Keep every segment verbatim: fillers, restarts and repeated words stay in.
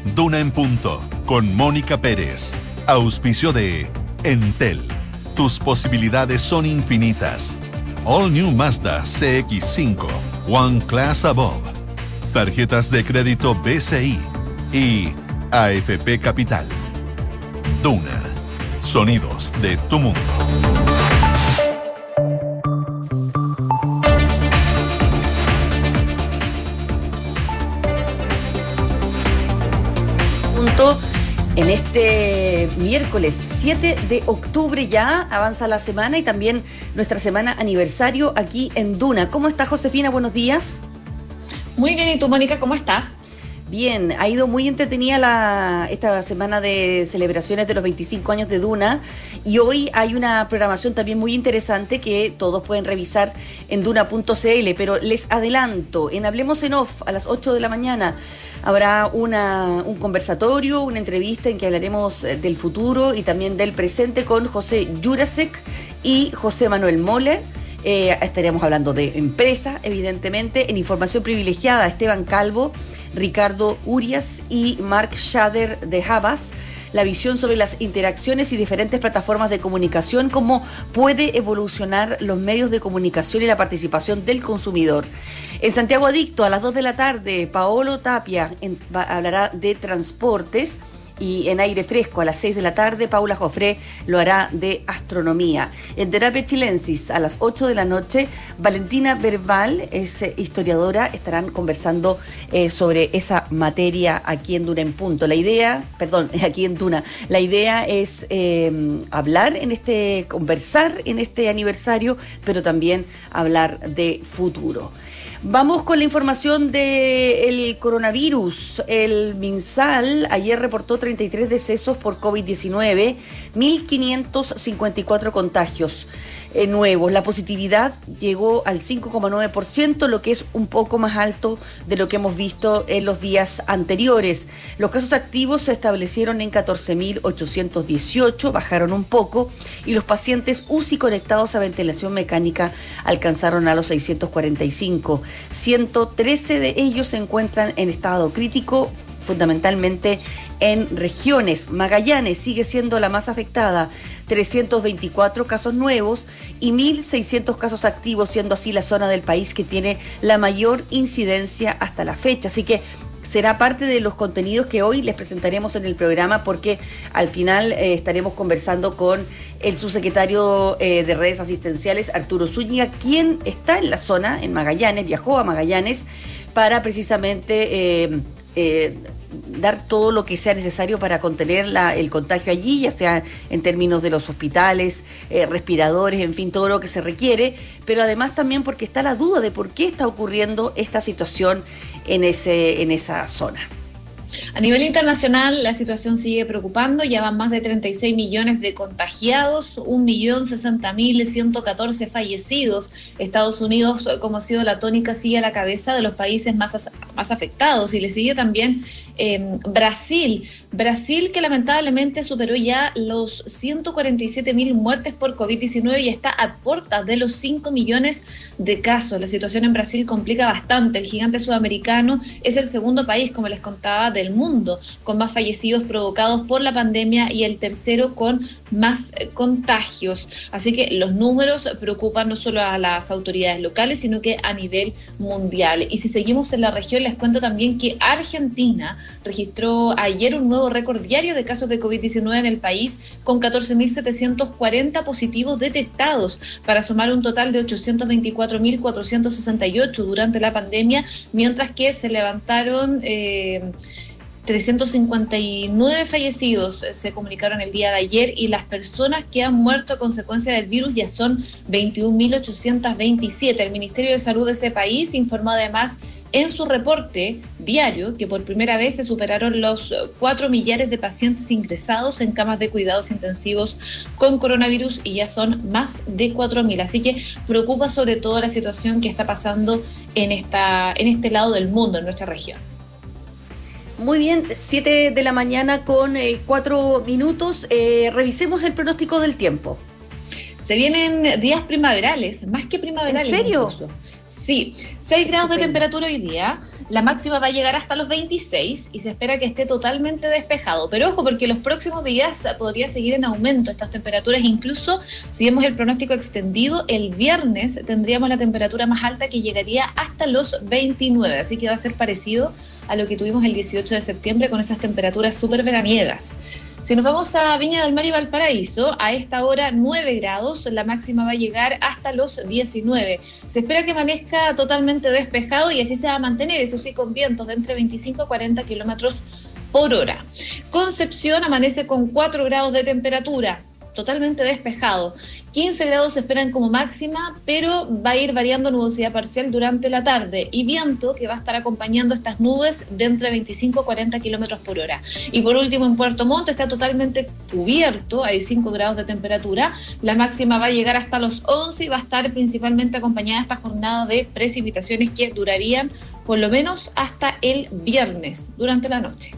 Duna en Punto, con Mónica Pérez. Auspicio de Entel. Tus posibilidades son infinitas. All New Mazda C X cinco, One Class Above. Tarjetas de crédito B C I y A F P Capital. Duna. Sonidos de tu mundo. En este miércoles siete de octubre ya avanza la semana y también nuestra semana aniversario aquí en Duna. ¿Cómo está, Josefina? Buenos días. Muy bien, ¿y tú, Mónica, cómo estás? Bien, ha ido muy entretenida la, esta semana de celebraciones de los veinticinco años de Duna y hoy hay una programación también muy interesante que todos pueden revisar en duna punto c l, pero les adelanto, en Hablemos en Off a las ocho de la mañana habrá una, un conversatorio, una entrevista en que hablaremos del futuro y también del presente con José Jurasek y José Manuel Moller. Eh, estaríamos hablando de empresa, evidentemente, en Información Privilegiada, Esteban Calvo, Ricardo Urias y Mark Schader de Havas, la visión sobre las interacciones y diferentes plataformas de comunicación, cómo puede evolucionar los medios de comunicación y la participación del consumidor. En Santiago Adicto, a las dos de la tarde, Paolo Tapia en, va, hablará de transportes. Y en Aire Fresco, a las seis de la tarde, Paula Jofré lo hará de astronomía. En Terapia Chilensis, a las ocho de la noche, Valentina Verbal, es eh, historiadora, estarán conversando eh, sobre esa materia aquí en Duna en Punto. La idea, perdón, aquí en Duna, la idea es eh, hablar en este, conversar en este aniversario, pero también hablar de futuro. Vamos con la información del coronavirus. El MinSal ayer reportó treinta y tres decesos por COVID diecinueve, mil quinientos cincuenta y cuatro contagios eh, nuevos. La positividad llegó al cinco coma nueve por ciento, lo que es un poco más alto de lo que hemos visto en los días anteriores. Los casos activos se establecieron en catorce mil ochocientos dieciocho, bajaron un poco, y los pacientes U C I conectados a ventilación mecánica alcanzaron a los seiscientos cuarenta y cinco. ciento trece de ellos se encuentran en estado crítico, fundamentalmente en regiones. Magallanes sigue siendo la más afectada, trescientos veinticuatro casos nuevos y mil seiscientos casos activos, siendo así la zona del país que tiene la mayor incidencia hasta la fecha. Así que será parte de los contenidos que hoy les presentaremos en el programa, porque al final eh, estaremos conversando con el subsecretario eh, de redes asistenciales, Arturo Zúñiga, quien está en la zona, en Magallanes, viajó a Magallanes para precisamente eh, eh, dar todo lo que sea necesario para contener la, el contagio allí, ya sea en términos de los hospitales, eh, respiradores, en fin, todo lo que se requiere, pero además también porque está la duda de por qué está ocurriendo esta situación en ese, en esa zona. A nivel internacional, la situación sigue preocupando. Ya van más de treinta y seis millones de contagiados, un millón sesenta mil ciento catorce fallecidos. Estados Unidos, como ha sido la tónica, sigue a la cabeza de los países más, más afectados, y le sigue también eh, Brasil. Brasil, que lamentablemente superó ya los ciento cuarenta y siete mil muertes por COVID diecinueve y está a puertas de los cinco millones de casos. La situación en Brasil complica bastante. El gigante sudamericano es el segundo país, como les contaba, del mundo con más fallecidos provocados por la pandemia y el tercero con más eh, contagios. Así que los números preocupan no solo a las autoridades locales, sino que a nivel mundial. Y si seguimos en la región, les cuento también que Argentina registró ayer un nuevo récord diario de casos de COVID diecinueve en el país, con catorce mil setecientos cuarenta positivos detectados, para sumar un total de ochocientos veinticuatro mil cuatrocientos sesenta y ocho durante la pandemia, mientras que se levantaron eh, trescientos cincuenta y nueve fallecidos, se comunicaron el día de ayer, y las personas que han muerto a consecuencia del virus ya son veintiún mil ochocientos veintisiete. El Ministerio de Salud de ese país informó además en su reporte diario que por primera vez se superaron los cuatro millares de pacientes ingresados en camas de cuidados intensivos con coronavirus, y ya son más de cuatro mil. Así que preocupa sobre todo la situación que está pasando en, esta, en este lado del mundo, en nuestra región. Muy bien, siete de la mañana con eh, cuatro minutos. Eh, revisemos el pronóstico del tiempo. Se vienen días primaverales, más que primaverales. ¿En serio? Incluso. Sí, seis grados de temperatura hoy día, La máxima va a llegar hasta los veintiséis y se espera que esté totalmente despejado. Pero ojo, porque los próximos días podría seguir en aumento estas temperaturas. Incluso si vemos el pronóstico extendido, el viernes tendríamos la temperatura más alta que llegaría hasta los veintinueve. Así que va a ser parecido a lo que tuvimos el dieciocho de septiembre con esas temperaturas súper veraniegas. Si nos vamos a Viña del Mar y Valparaíso, a esta hora nueve grados, la máxima va a llegar hasta los diecinueve. Se espera que amanezca totalmente despejado y así se va a mantener, eso sí, con vientos de entre veinticinco a cuarenta kilómetros por hora. Concepción amanece con cuatro grados de temperatura, totalmente despejado. quince grados se esperan como máxima, pero va a ir variando nubosidad parcial durante la tarde y viento que va a estar acompañando estas nubes de entre veinticinco a cuarenta kilómetros por hora. Y por último, en Puerto Montt está totalmente cubierto, hay cinco grados de temperatura, la máxima va a llegar hasta los once y va a estar principalmente acompañada esta jornada de precipitaciones que durarían por lo menos hasta el viernes durante la noche.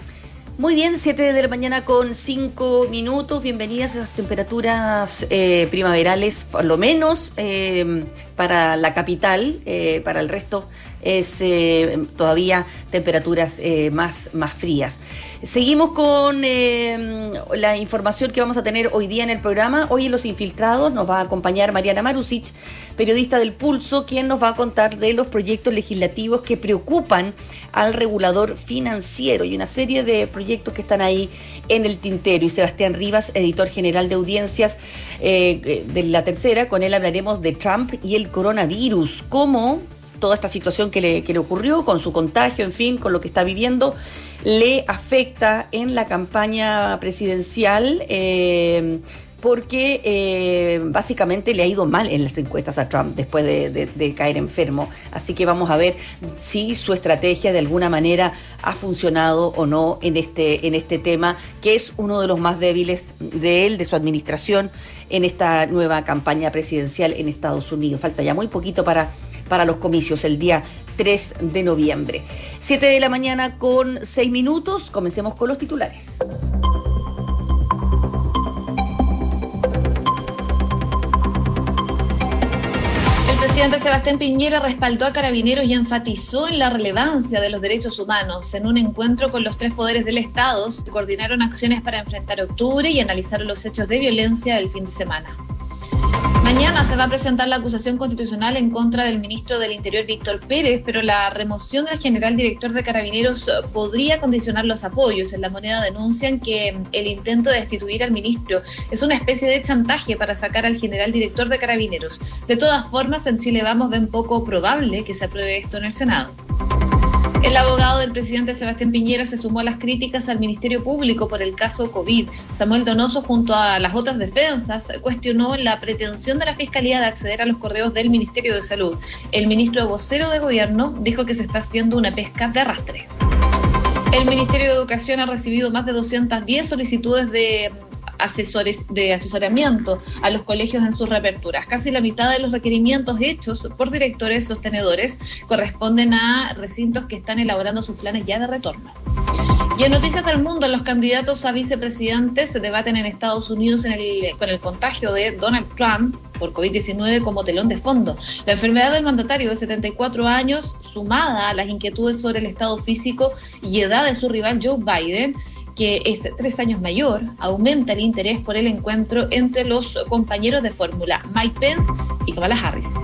Muy bien, siete de la mañana con cinco minutos. Bienvenidas a esas temperaturas eh, primaverales, por lo menos eh, para la capital, eh, para el resto es eh, todavía temperaturas eh, más, más frías. Seguimos con eh, la información que vamos a tener hoy día en el programa. Hoy en Los Infiltrados nos va a acompañar Mariana Marusic, periodista del Pulso, quien nos va a contar de los proyectos legislativos que preocupan al regulador financiero y una serie de proyectos que están ahí en el tintero. Y Sebastián Rivas, editor general de audiencias eh, de La Tercera, con él hablaremos de Trump y el coronavirus, cómo toda esta situación que le, que le ocurrió con su contagio, en fin, con lo que está viviendo, le afecta en la campaña presidencial, eh, porque eh, básicamente le ha ido mal en las encuestas a Trump después de, de, de caer enfermo. Así que vamos a ver si su estrategia de alguna manera ha funcionado o no en este, en este tema, que es uno de los más débiles de él, de su administración, en esta nueva campaña presidencial en Estados Unidos. Falta ya muy poquito para... para los comicios, el día tres de noviembre. siete de la mañana con seis minutos, comencemos con los titulares. El presidente Sebastián Piñera respaldó a Carabineros y enfatizó en la relevancia de los derechos humanos. En un encuentro con los tres poderes del Estado, se coordinaron acciones para enfrentar octubre y analizaron los hechos de violencia del fin de semana. Mañana se va a presentar la acusación constitucional en contra del ministro del Interior, Víctor Pérez, pero la remoción del general director de Carabineros podría condicionar los apoyos. En La Moneda denuncian que el intento de destituir al ministro es una especie de chantaje para sacar al general director de Carabineros. De todas formas, en Chile Vamos ven poco probable que se apruebe esto en el Senado. El abogado del presidente Sebastián Piñera se sumó a las críticas al Ministerio Público por el caso COVID. Samuel Donoso, junto a las otras defensas, cuestionó la pretensión de la Fiscalía de acceder a los correos del Ministerio de Salud. El ministro vocero de Gobierno dijo que se está haciendo una pesca de arrastre. El Ministerio de Educación ha recibido más de doscientas diez solicitudes de asesores de asesoramiento a los colegios en sus reaperturas. Casi la mitad de los requerimientos hechos por directores sostenedores corresponden a recintos que están elaborando sus planes ya de retorno. Y en Noticias del Mundo, los candidatos a vicepresidentes se debaten en Estados Unidos en el, con el contagio de Donald Trump por COVID diecinueve como telón de fondo. La enfermedad del mandatario de setenta y cuatro años, sumada a las inquietudes sobre el estado físico y edad de su rival Joe Biden, que es tres años mayor, aumenta el interés por el encuentro entre los compañeros de fórmula Mike Pence y Kamala Harris.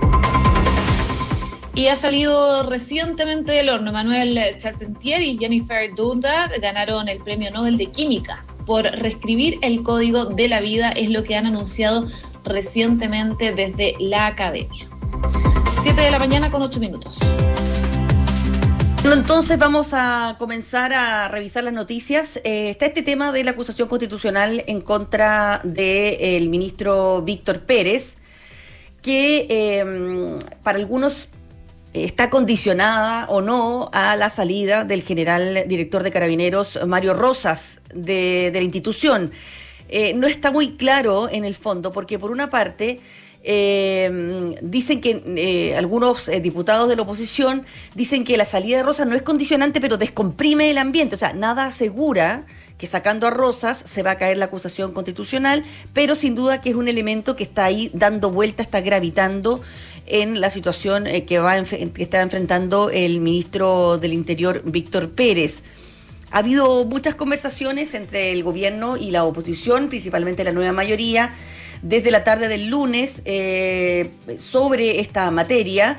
Y ha salido recientemente del horno. Manuel Charpentier y Jennifer Doudna ganaron el Premio Nobel de Química por reescribir el código de la vida, es lo que han anunciado recientemente desde la academia. siete de la mañana con ocho minutos. Entonces vamos a comenzar a revisar las noticias. Eh, está este tema de la acusación constitucional en contra del ministro Víctor Pérez, que eh, para algunos está condicionada o no a la salida del general director de Carabineros, Mario Rosas, de, de la institución. Eh, no está muy claro en el fondo, porque por una parte Eh, dicen que eh, algunos eh, diputados de la oposición dicen que la salida de Rosas no es condicionante, pero descomprime el ambiente, o sea, nada asegura que sacando a Rosas se va a caer la acusación constitucional, pero sin duda que es un elemento que está ahí dando vuelta, está gravitando en la situación eh, que, va que está enfrentando el ministro del Interior, Víctor Pérez. Ha habido muchas conversaciones entre el gobierno y la oposición, principalmente la nueva mayoría, desde la tarde del lunes eh, sobre esta materia,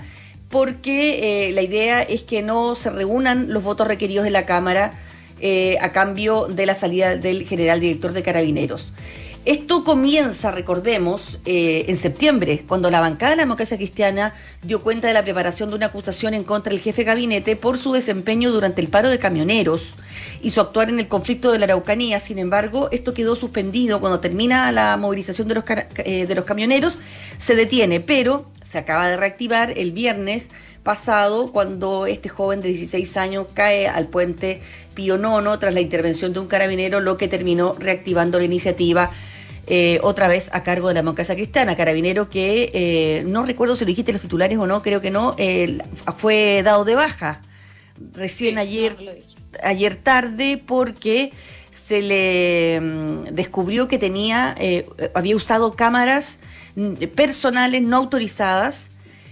porque eh, la idea es que no se reúnan los votos requeridos en la Cámara eh, a cambio de la salida del general director de Carabineros. Esto comienza, recordemos, eh, en septiembre, cuando la bancada de la Democracia Cristiana dio cuenta de la preparación de una acusación en contra del jefe de gabinete por su desempeño durante el paro de camioneros y su actuar en el conflicto de la Araucanía. Sin embargo, esto quedó suspendido cuando termina la movilización de los, eh, de los camioneros, se detiene, pero se acaba de reactivar el viernes pasado cuando este joven de dieciséis años cae al puente Pío Nono tras la intervención de un carabinero, lo que terminó reactivando la iniciativa eh, otra vez a cargo de la Democracia Cristiana. Carabinero que, eh, no recuerdo si lo dijiste los titulares o no, creo que no, eh, fue dado de baja recién sí, ayer, no ayer tarde porque se le mm, descubrió que tenía, eh, había usado cámaras personales no autorizadas,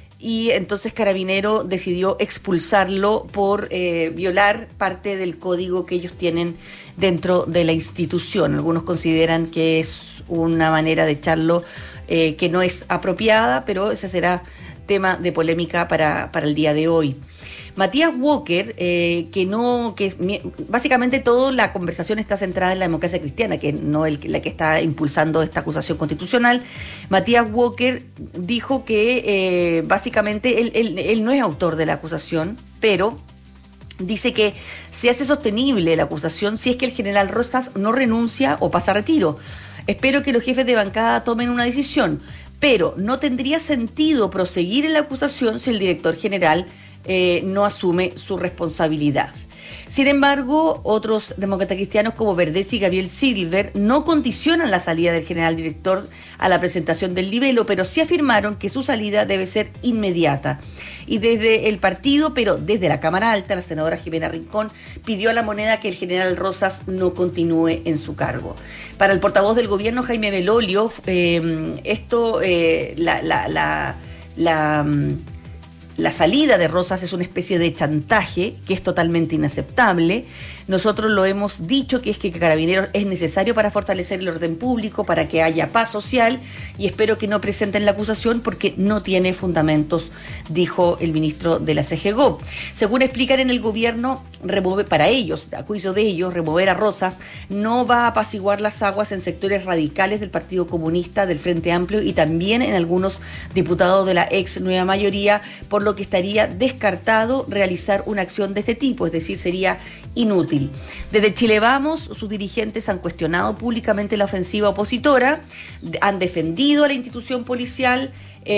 y entonces Carabinero decidió expulsarlo por eh, violar parte del código que ellos tienen dentro de la institución. Algunos consideran que es una manera de echarlo eh, que no es apropiada, pero ese será tema de polémica para, para el día de hoy. Matías Walker, eh, que no, que básicamente toda la conversación está centrada en la Democracia Cristiana, que no el, la que está impulsando esta acusación constitucional. Matías Walker dijo que eh, básicamente él, él, él no es autor de la acusación, pero dice que se hace sostenible la acusación si es que el general Rosas no renuncia o pasa a retiro. Espero que los jefes de bancada tomen una decisión, pero no tendría sentido proseguir en la acusación si el director general Eh, no asume su responsabilidad. Sin embargo, otros demócratas cristianos como Verdes y Gabriel Silver no condicionan la salida del general director a la presentación del libelo, pero sí afirmaron que su salida debe ser inmediata. Y desde el partido, pero desde la Cámara Alta, la senadora Jimena Rincón pidió a La Moneda que el general Rosas no continúe en su cargo. Para el portavoz del gobierno, Jaime Belolio, eh, esto, eh, la... la, la, la La salida de Rosas es una especie de chantaje que es totalmente inaceptable. Nosotros lo hemos dicho, que es que Carabineros es necesario para fortalecer el orden público, para que haya paz social, y espero que no presenten la acusación porque no tiene fundamentos, dijo el ministro de la C G G O. Según explican en el gobierno, remover, para ellos, a juicio de ellos, remover a Rosas no va a apaciguar las aguas en sectores radicales del Partido Comunista, del Frente Amplio y también en algunos diputados de la ex nueva mayoría, por lo que estaría descartado realizar una acción de este tipo, es decir, sería inútil. Desde Chile Vamos, sus dirigentes han cuestionado públicamente la ofensiva opositora, han defendido a la institución policial,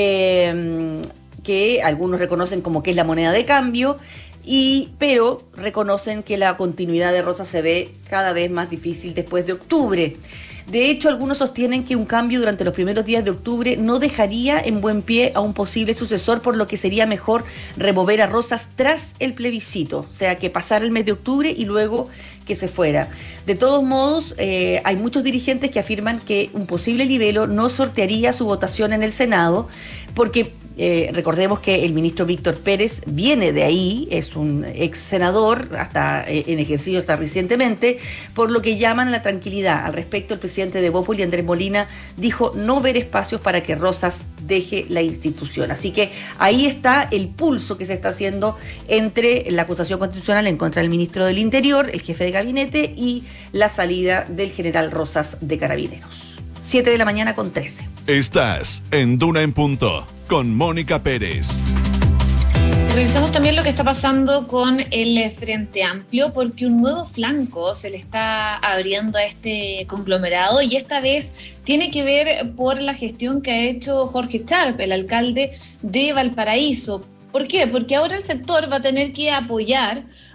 eh, que algunos reconocen como que es la moneda de cambio, y pero reconocen que la continuidad de Rosas se ve cada vez más difícil después de octubre. De hecho, algunos sostienen que un cambio durante los primeros días de octubre no dejaría en buen pie a un posible sucesor, por lo que sería mejor remover a Rosas tras el plebiscito, o sea, que pasara el mes de octubre y luego que se fuera. De todos modos, eh, hay muchos dirigentes que afirman que un posible libelo no sortearía su votación en el Senado, porque eh, recordemos que el ministro Víctor Pérez viene de ahí, es un ex senador, hasta eh, en ejercicio hasta recientemente, por lo que llaman a la tranquilidad. Al respecto, el presidente de Bópoli, Andrés Molina, dijo no ver espacios para que Rosas deje la institución. Así que ahí está el pulso que se está haciendo entre la acusación constitucional en contra del ministro del Interior, el jefe de gabinete, y la salida del general Rosas de Carabineros. siete de la mañana con trece. Estás en Duna en Punto con Mónica Pérez. Revisamos también lo que está pasando con el Frente Amplio, porque un nuevo flanco se le está abriendo a este conglomerado, y esta vez tiene que ver por la gestión que ha hecho Jorge Sharp, el alcalde de Valparaíso. ¿Por qué? Porque ahora el sector va a tener que apoyar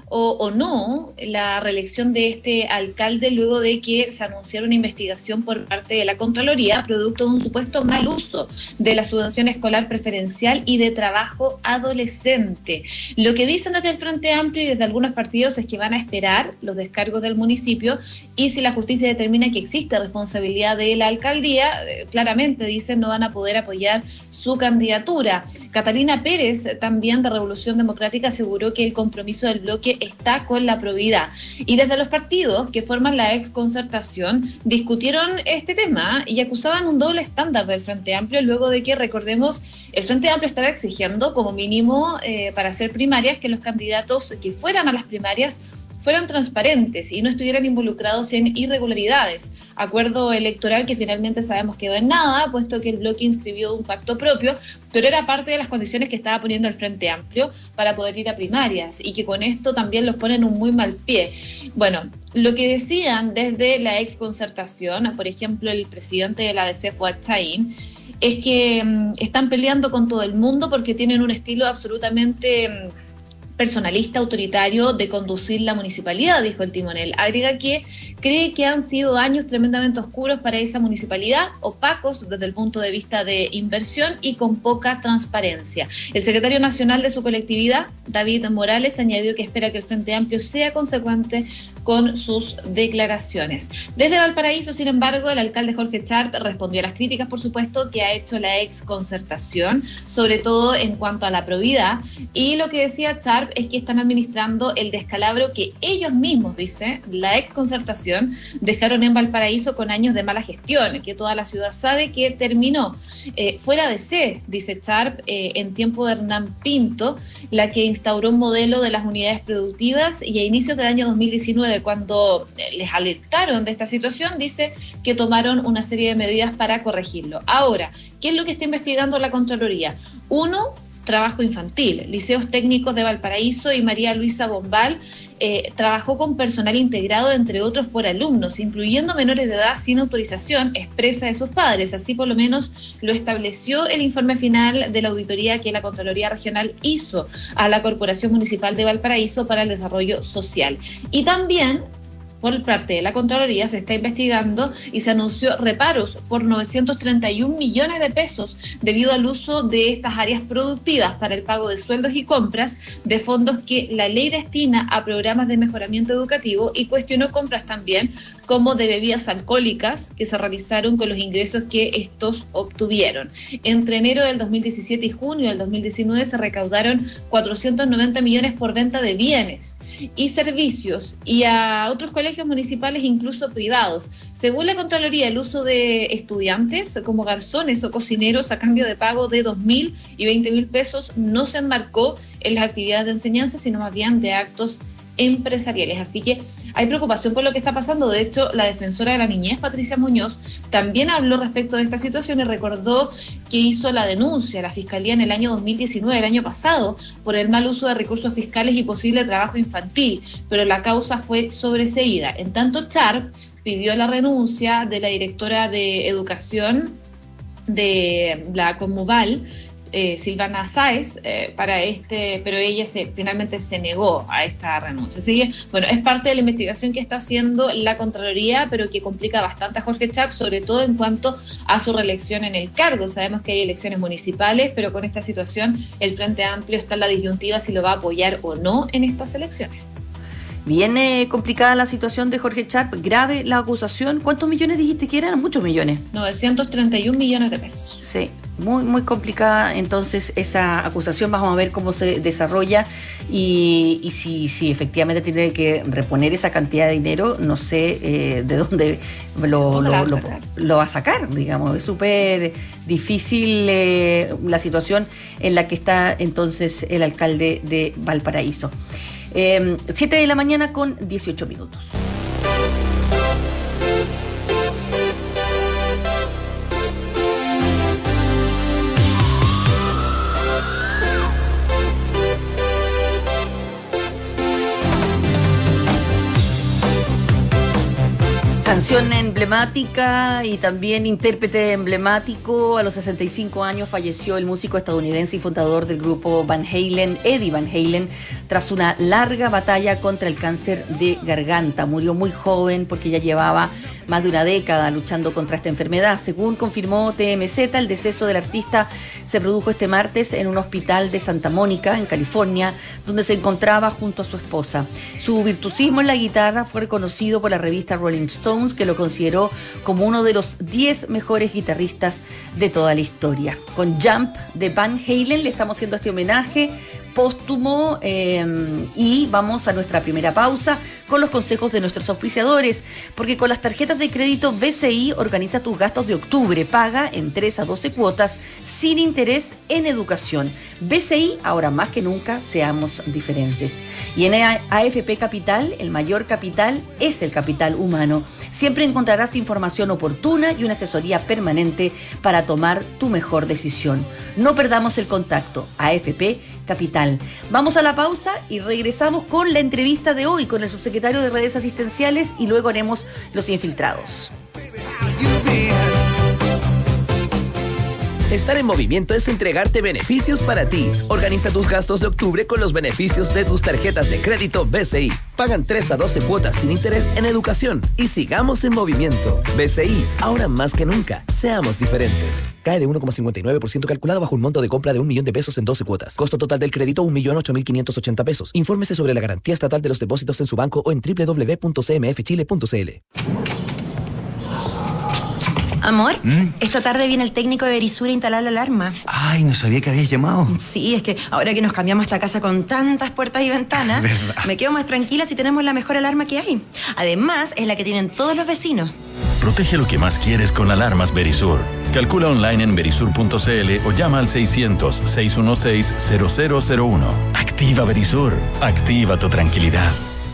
o, o no la reelección de este alcalde luego de que se anunciara una investigación por parte de la Contraloría producto de un supuesto mal uso de la subvención escolar preferencial y de trabajo adolescente. Lo que dicen desde el Frente Amplio y desde algunos partidos es que van a esperar los descargos del municipio y si la justicia determina que existe responsabilidad de la alcaldía, eh, claramente dicen no van a poder apoyar su candidatura. Catalina Pérez, también de Revolución Democrática, aseguró que el compromiso del bloque está con la probidad. Y desde los partidos que forman la ex concertación discutieron este tema y acusaban un doble estándar del Frente Amplio luego de que, recordemos, el Frente Amplio estaba exigiendo como mínimo eh, para hacer primarias que los candidatos que fueran a las primarias fueran transparentes y no estuvieran involucrados en irregularidades. Acuerdo electoral que finalmente sabemos quedó en nada, puesto que el bloque inscribió un pacto propio, pero era parte de las condiciones que estaba poniendo el Frente Amplio para poder ir a primarias y que con esto también los ponen un muy mal pie. Bueno, lo que decían desde la ex concertación, por ejemplo, el presidente de la A D C, Fuad Chahín, es que um, están peleando con todo el mundo porque tienen un estilo absolutamente Um, personalista, autoritario de conducir la municipalidad, dijo el timonel. Agrega que cree que han sido años tremendamente oscuros para esa municipalidad, opacos desde el punto de vista de inversión y con poca transparencia. El secretario nacional de su colectividad, David Morales, añadió que espera que el Frente Amplio sea consecuente con sus declaraciones. Desde Valparaíso, sin embargo, el alcalde Jorge Sharp respondió a las críticas, por supuesto, que ha hecho la ex concertación, sobre todo en cuanto a la probidad, y lo que decía Sharp es que están administrando el descalabro que ellos mismos, dice, la ex concertación, dejaron en Valparaíso con años de mala gestión, que toda la ciudad sabe que terminó. Eh, fuera de C, dice Sharp, eh, en tiempo de Hernán Pinto, la que instauró un modelo de las unidades productivas y a inicios del año dos mil diecinueve, cuando les alertaron de esta situación, dice que tomaron una serie de medidas para corregirlo. Ahora, ¿qué es lo que está investigando la Contraloría? Uno, trabajo infantil. Liceos Técnicos de Valparaíso y María Luisa Bombal eh, trabajó con personal integrado, entre otros por alumnos, incluyendo menores de edad sin autorización expresa de sus padres. Así por lo menos lo estableció el informe final de la auditoría que la Contraloría Regional hizo a la Corporación Municipal de Valparaíso para el Desarrollo Social. Y también, por parte de la Contraloría, se está investigando y se anunció reparos por novecientos treinta y un millones de pesos debido al uso de estas áreas productivas para el pago de sueldos y compras de fondos que la ley destina a programas de mejoramiento educativo, y cuestionó compras también como de bebidas alcohólicas que se realizaron con los ingresos que estos obtuvieron. Entre enero del dos mil diecisiete y junio del dos mil diecinueve se recaudaron cuatrocientos noventa millones por venta de bienes y servicios y a otros colegios municipales, incluso privados. Según la Contraloría, el uso de estudiantes como garzones o cocineros a cambio de pago de dos mil y veinte mil pesos no se enmarcó en las actividades de enseñanza, sino más bien de actos empresariales. Así que hay preocupación por lo que está pasando. De hecho, la defensora de la niñez, Patricia Muñoz, también habló respecto de esta situación y recordó que hizo la denuncia a la Fiscalía en el año dos mil diecinueve, el año pasado, por el mal uso de recursos fiscales y posible trabajo infantil, pero la causa fue sobreseída. En tanto, Sharp pidió la renuncia de la directora de Educación de la Conmoval, Eh, Silvana Sáez, eh, para este, pero ella se, finalmente se negó a esta renuncia. Así que, bueno, es parte de la investigación que está haciendo la Contraloría, pero que complica bastante a Jorge Sharp, sobre todo en cuanto a su reelección en el cargo. Sabemos que hay elecciones municipales, pero con esta situación el Frente Amplio está en la disyuntiva si lo va a apoyar o no en estas elecciones. Viene complicada la situación de Jorge Sharp, grave la acusación. ¿Cuántos millones dijiste que eran? Muchos millones. novecientos treinta y un millones de pesos. Sí, muy, muy complicada entonces esa acusación. Vamos a ver cómo se desarrolla y, y si, si efectivamente tiene que reponer esa cantidad de dinero, no sé eh, de dónde lo, lo, lo, lo va a sacar, digamos. Es súper difícil eh, la situación en la que está entonces el alcalde de Valparaíso. Eh, siete de la mañana con dieciocho minutos. Canción emblemática y también intérprete emblemático. A los sesenta y cinco años falleció el músico estadounidense y fundador del grupo Van Halen, Eddie Van Halen, tras una larga batalla contra el cáncer de garganta. Murió muy joven porque ya llevaba más de una década luchando contra esta enfermedad. Según confirmó T M Z, el deceso del artista se produjo este martes en un hospital de Santa Mónica, en California, donde se encontraba junto a su esposa. Su virtuosismo en la guitarra fue reconocido por la revista Rolling Stones, que lo consideró como uno de los diez mejores guitarristas de toda la historia. Con Jump de Van Halen le estamos haciendo este homenaje póstumo eh, y vamos a nuestra primera pausa con los consejos de nuestros auspiciadores, porque con las tarjetas de crédito B C I organiza tus gastos de octubre, paga en tres a doce cuotas sin interés en educación. B C I, ahora más que nunca, seamos diferentes. Y en A F P Capital, el mayor capital es el capital humano. Siempre encontrarás información oportuna y una asesoría permanente para tomar tu mejor decisión. No perdamos el contacto. A F P Capital. Vamos a la pausa y regresamos con la entrevista de hoy con el subsecretario de Redes Asistenciales y luego haremos los infiltrados. Estar en movimiento es entregarte beneficios para ti. Organiza tus gastos de octubre con los beneficios de tus tarjetas de crédito B C I. Pagan tres a doce cuotas sin interés en educación. Y sigamos en movimiento. B C I, ahora más que nunca. Seamos diferentes. Cae de uno coma cincuenta y nueve por ciento calculado bajo un monto de compra de un millón de pesos en doce cuotas. Costo total del crédito un millón ocho mil quinientos ochenta pesos. Infórmese sobre la garantía estatal de los depósitos en su banco o en doble u doble u doble u punto c m f chile punto c l. Amor, ¿Mm? esta tarde viene el técnico de Verisur a instalar la alarma. Ay, no sabía que habías llamado. Sí, es que ahora que nos cambiamos esta casa con tantas puertas y ventanas, ¿verdad? Me quedo más tranquila si tenemos la mejor alarma que hay. Además, es la que tienen todos los vecinos. Protege lo que más quieres con alarmas Verisur. Calcula online en verisur punto c l o llama al seiscientos, seiscientos dieciséis, cero cero cero uno. Activa Verisur. Activa tu tranquilidad.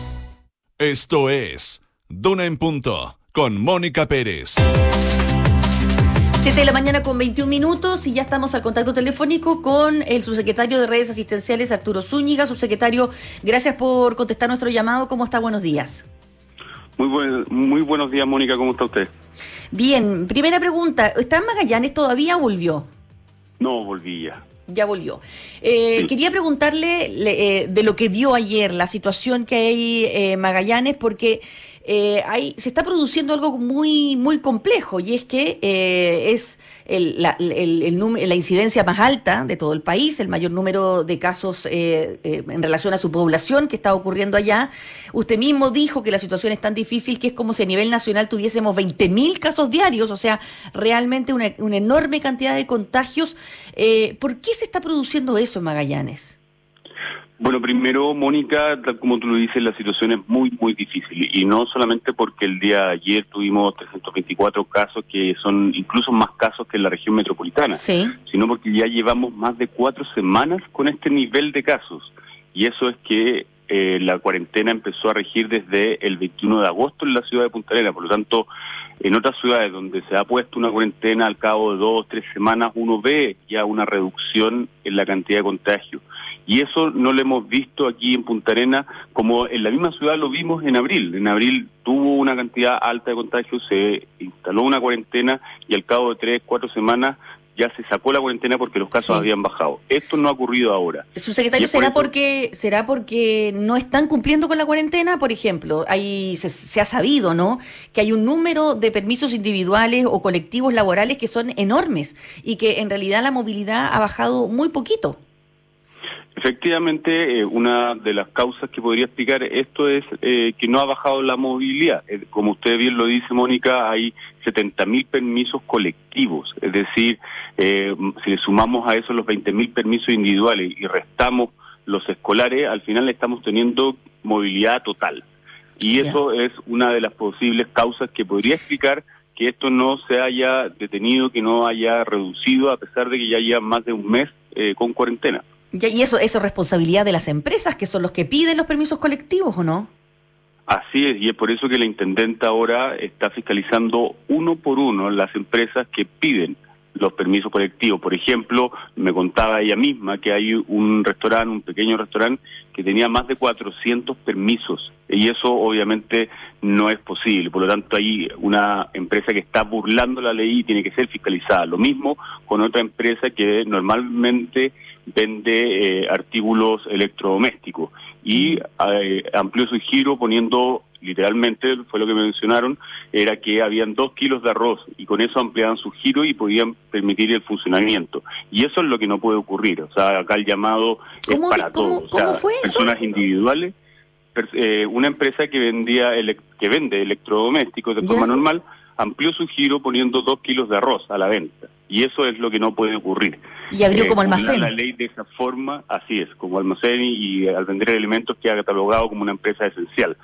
Esto es Duna en Punto con Mónica Pérez. siete de la mañana con veintiún minutos y ya estamos al contacto telefónico con el subsecretario de Redes Asistenciales, Arturo Zúñiga. Subsecretario, gracias por contestar nuestro llamado. ¿Cómo está? Buenos días. Muy, buen, muy buenos días, Mónica. ¿Cómo está usted? Bien, primera pregunta. ¿Está en Magallanes todavía o volvió? No, volví ya. Ya volvió. Eh, sí. Quería preguntarle le, eh, de lo que vio ayer, la situación que hay en eh, Magallanes, porque eh, hay, se está produciendo algo muy muy complejo, y es que eh, es el, la, el, el número, la incidencia más alta de todo el país, el mayor número de casos eh, eh, en relación a su población que está ocurriendo allá. Usted mismo dijo que la situación es tan difícil que es como si a nivel nacional tuviésemos veinte mil casos diarios, o sea, realmente una, una enorme cantidad de contagios. Eh, ¿Por qué se está produciendo eso en Magallanes? Bueno, primero, Mónica, tal como tú lo dices, la situación es muy, muy difícil. Y no solamente porque el día de ayer tuvimos trescientos veinticuatro casos, que son incluso más casos que en la región metropolitana, sí, sino porque ya llevamos más de cuatro semanas con este nivel de casos. Y eso es que eh, la cuarentena empezó a regir desde el veintiuno de agosto en la ciudad de Punta Arenas. Por lo tanto, en otras ciudades donde se ha puesto una cuarentena al cabo de dos, tres semanas, uno ve ya una reducción en la cantidad de contagios. Y eso no lo hemos visto aquí en Punta Arenas, como en la misma ciudad lo vimos en abril. En abril tuvo una cantidad alta de contagios, se instaló una cuarentena y al cabo de tres, cuatro semanas ya se sacó la cuarentena porque los casos sí. habían bajado. Esto no ha ocurrido ahora. Subsecretario, ¿será por porque será porque no están cumpliendo con la cuarentena? Por ejemplo, hay se, se ha sabido, ¿no?, que hay un número de permisos individuales o colectivos laborales que son enormes y que en realidad la movilidad ha bajado muy poquito. Efectivamente, eh, una de las causas que podría explicar esto es eh, que no ha bajado la movilidad. Eh, como usted bien lo dice, Mónica, hay setenta mil permisos colectivos, es decir, eh, si le sumamos a eso los veinte mil permisos individuales y restamos los escolares, al final estamos teniendo movilidad total. Y eso yeah. es una de las posibles causas que podría explicar que esto no se haya detenido, que no haya reducido, a pesar de que ya lleva más de un mes eh, con cuarentena. ¿Y eso, eso es responsabilidad de las empresas, que son los que piden los permisos colectivos, o no? Así es, y es por eso que la intendenta ahora está fiscalizando uno por uno las empresas que piden los permisos colectivos. Por ejemplo, me contaba ella misma que hay un restaurante, un pequeño restaurante, que tenía más de cuatrocientos permisos, y eso obviamente no es posible. Por lo tanto, hay una empresa que está burlando la ley y tiene que ser fiscalizada. Lo mismo con otra empresa que normalmente vende eh, artículos electrodomésticos, y eh, amplió su giro poniendo, literalmente, fue lo que me mencionaron, era que habían dos kilos de arroz, y con eso ampliaban su giro y podían permitir el funcionamiento. Y eso es lo que no puede ocurrir. O sea, acá el llamado es para ¿cómo, todos. ¿cómo o sea, fue eso? Personas individuales, per, eh, una empresa que vendía ele que vende electrodomésticos de forma ¿Ya? normal, amplió su giro poniendo dos kilos de arroz a la venta. Y eso es lo que no puede ocurrir. Y abrió Eh, como burlar almacén. la ley de esa forma, así es, como almacén, y, y al vender elementos que ha catalogado como una empresa esencial.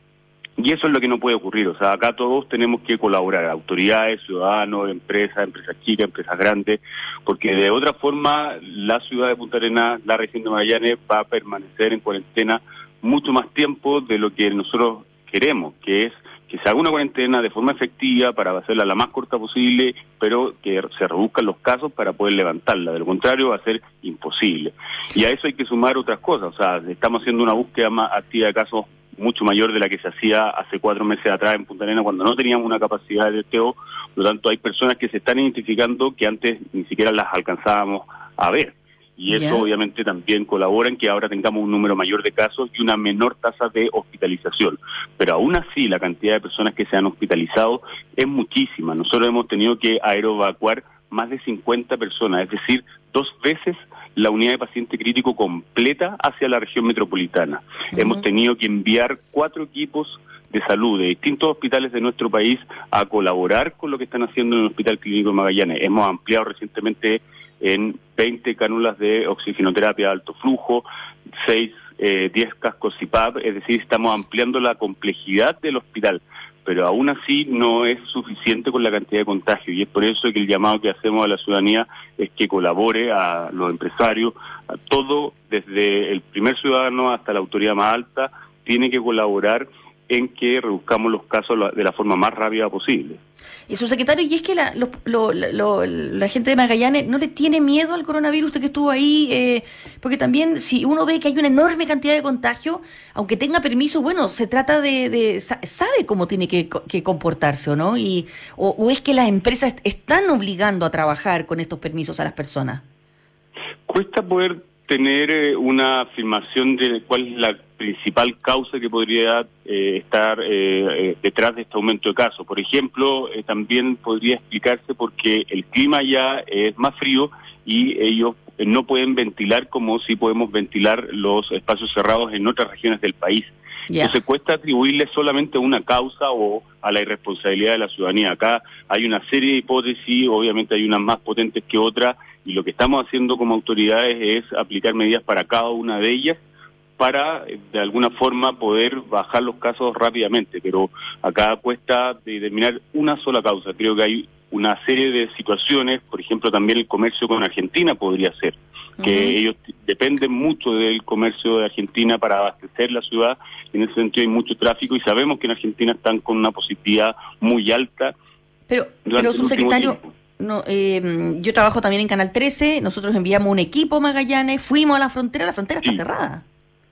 Y eso es lo que no puede ocurrir. O sea, acá todos tenemos que colaborar, autoridades, ciudadanos, empresas, empresas chicas, empresas grandes, porque de otra forma la ciudad de Punta Arenas, la región de Magallanes, va a permanecer en cuarentena mucho más tiempo de lo que nosotros queremos, que es que se haga una cuarentena de forma efectiva para hacerla la más corta posible, pero que se reduzcan los casos para poder levantarla. De lo contrario va a ser imposible. Y a eso hay que sumar otras cosas. O sea, estamos haciendo una búsqueda más activa de casos mucho mayor de la que se hacía hace cuatro meses atrás en Punta Arenas, cuando no teníamos una capacidad de testeo. Por lo tanto, hay personas que se están identificando que antes ni siquiera las alcanzábamos a ver. Y eso Ya. obviamente también colabora en que ahora tengamos un número mayor de casos y una menor tasa de hospitalización. Pero aún así la cantidad de personas que se han hospitalizado es muchísima. Nosotros hemos tenido que aeroevacuar más de cincuenta personas, es decir, dos veces la unidad de paciente crítico completa hacia la región metropolitana. Uh-huh. Hemos tenido que enviar cuatro equipos de salud de distintos hospitales de nuestro país a colaborar con lo que están haciendo en el Hospital Clínico de Magallanes. Hemos ampliado recientemente en veinte cánulas de oxigenoterapia de alto flujo, seis, eh, diez cascos C PAP, es decir, estamos ampliando la complejidad del hospital, pero aún así no es suficiente con la cantidad de contagios, y es por eso que el llamado que hacemos a la ciudadanía es que colabore, a los empresarios, a todo, desde el primer ciudadano hasta la autoridad más alta, tiene que colaborar en que reduzcamos los casos de la forma más rápida posible. Y subsecretario, y es que la, lo, lo, lo, la gente de Magallanes no le tiene miedo al coronavirus, usted que estuvo ahí, eh, porque también si uno ve que hay una enorme cantidad de contagio, aunque tenga permiso, bueno, se trata de, de sabe cómo tiene que, que comportarse, ¿o no? Y o, o es que las empresas están obligando a trabajar con estos permisos a las personas. Cuesta poder tener eh, una afirmación de cuál es la principal causa que podría eh, estar eh, eh, detrás de este aumento de casos. Por ejemplo, eh, también podría explicarse porque el clima ya es más frío y ellos eh, no pueden ventilar como si podemos ventilar los espacios cerrados en otras regiones del país. Yeah. Entonces cuesta atribuirle solamente una causa o a la irresponsabilidad de la ciudadanía. Acá hay una serie de hipótesis, obviamente hay unas más potentes que otras, y lo que estamos haciendo como autoridades es aplicar medidas para cada una de ellas para, de alguna forma, poder bajar los casos rápidamente. Pero acá cuesta determinar una sola causa. Creo que hay una serie de situaciones, por ejemplo, también el comercio con Argentina podría ser, que uh-huh. ellos dependen mucho del comercio de Argentina para abastecer la ciudad. En ese sentido hay mucho tráfico y sabemos que en Argentina están con una positividad muy alta. Pero, pero subsecretario, no, eh, yo trabajo también en Canal trece, nosotros enviamos un equipo a Magallanes, fuimos a la frontera, la frontera está sí. cerrada.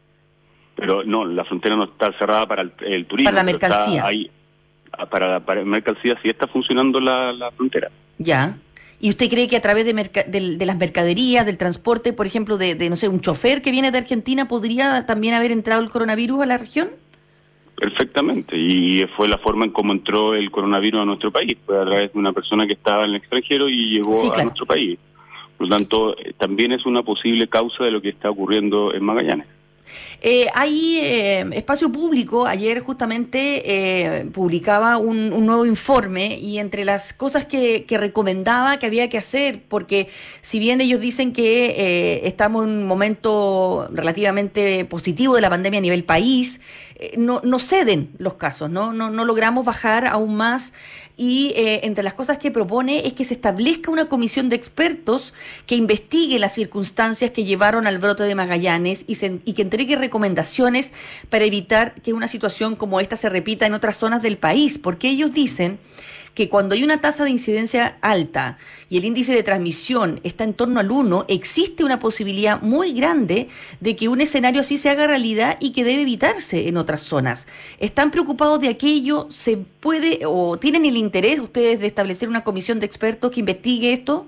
Pero no, la frontera no está cerrada para el, el turismo. Para la mercancía. Ahí, para, para mercancía sí está funcionando la, la frontera. Ya. ¿Y usted cree que a través de, merca de, de las mercaderías, del transporte, por ejemplo, de, de, no sé, un chofer que viene de Argentina, podría también haber entrado el coronavirus a la región? Perfectamente, y fue la forma en cómo entró el coronavirus a nuestro país, fue a través de una persona que estaba en el extranjero y llegó sí, claro. a nuestro país. Por lo tanto, también es una posible causa de lo que está ocurriendo en Magallanes. Eh, hay eh, espacio público, ayer justamente eh, publicaba un, un nuevo informe y entre las cosas que, que recomendaba que había que hacer, porque si bien ellos dicen que eh, estamos en un momento relativamente positivo de la pandemia a nivel país, eh, no, no ceden los casos, ¿no? No, no logramos bajar aún más. Y eh, entre las cosas que propone es que se establezca una comisión de expertos que investigue las circunstancias que llevaron al brote de Magallanes y, se, y que entregue recomendaciones para evitar que una situación como esta se repita en otras zonas del país, porque ellos dicen que cuando hay una tasa de incidencia alta y el índice de transmisión está en torno al uno, existe una posibilidad muy grande de que un escenario así se haga realidad y que debe evitarse en otras zonas. ¿Están preocupados de aquello? ¿Se puede o tienen el interés ustedes de establecer una comisión de expertos que investigue esto?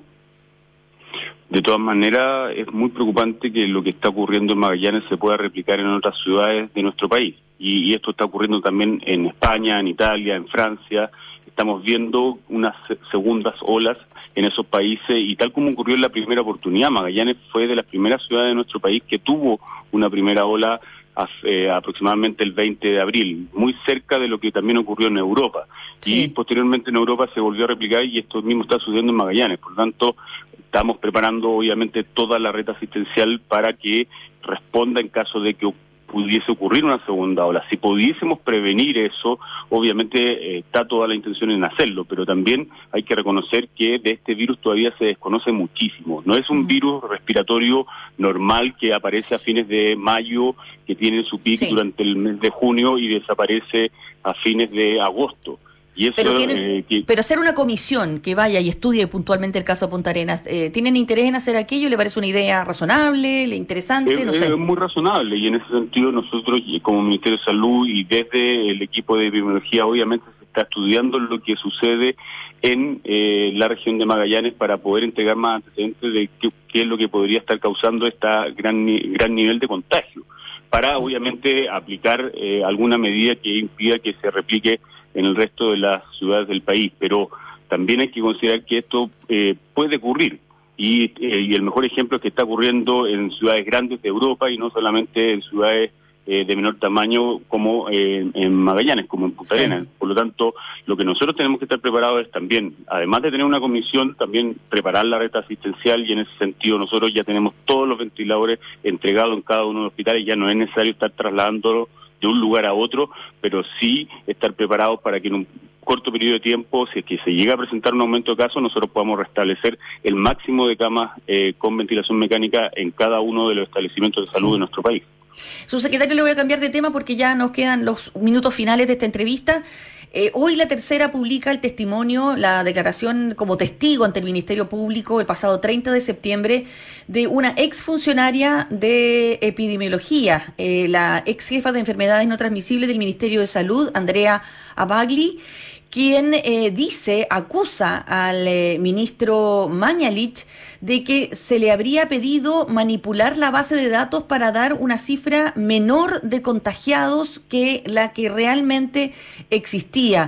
De todas maneras, es muy preocupante que lo que está ocurriendo en Magallanes se pueda replicar en otras ciudades de nuestro país. Y, y esto está ocurriendo también en España, en Italia, en Francia. Estamos viendo unas segundas olas en esos países y tal como ocurrió en la primera oportunidad, Magallanes fue de las primeras ciudades de nuestro país que tuvo una primera ola a, eh, aproximadamente el veinte de abril, muy cerca de lo que también ocurrió en Europa. Sí. Y posteriormente en Europa se volvió a replicar y esto mismo está sucediendo en Magallanes. Por lo tanto, estamos preparando obviamente toda la red asistencial para que responda en caso de que pudiese ocurrir una segunda ola. Si pudiésemos prevenir eso, obviamente eh, está toda la intención en hacerlo, pero también hay que reconocer que de este virus todavía se desconoce muchísimo. No es un virus respiratorio normal que aparece a fines de mayo, que tiene su pico sí. durante el mes de junio y desaparece a fines de agosto. Y eso, pero, tienen, eh, que, pero hacer una comisión que vaya y estudie puntualmente el caso de Punta Arenas, eh, ¿tienen interés en hacer aquello? ¿Le parece una idea razonable, interesante? Es, no sé. es muy razonable y en ese sentido nosotros como Ministerio de Salud y desde el equipo de epidemiología obviamente se está estudiando lo que sucede en eh, la región de Magallanes para poder entregar más antecedentes de qué, qué es lo que podría estar causando este gran, gran nivel de contagio, para obviamente aplicar eh, alguna medida que impida que se replique en el resto de las ciudades del país, pero también hay que considerar que esto eh, puede ocurrir y, eh, y el mejor ejemplo es que está ocurriendo en ciudades grandes de Europa y no solamente en ciudades eh, de menor tamaño como eh, en Magallanes, como en Punta Arenas. Sí. Por lo tanto, lo que nosotros tenemos que estar preparados es también, además de tener una comisión, también preparar la red asistencial y en ese sentido nosotros ya tenemos todos los ventiladores entregados en cada uno de los hospitales, ya no es necesario estar trasladándolo de un lugar a otro, pero sí estar preparados para que en un corto periodo de tiempo, si es que se llega a presentar un aumento de casos, nosotros podamos restablecer el máximo de camas eh, con ventilación mecánica en cada uno de los establecimientos de salud sí. de nuestro país. Subsecretario, le voy a cambiar de tema porque ya nos quedan los minutos finales de esta entrevista. Eh, hoy La Tercera publica el testimonio, la declaración como testigo ante el Ministerio Público el pasado treinta de septiembre de una exfuncionaria de epidemiología, eh, la ex jefa de enfermedades no transmisibles del Ministerio de Salud, Andrea Abagli, quien eh, dice, acusa al eh, ministro Mañalich de que se le habría pedido manipular la base de datos para dar una cifra menor de contagiados que la que realmente existía.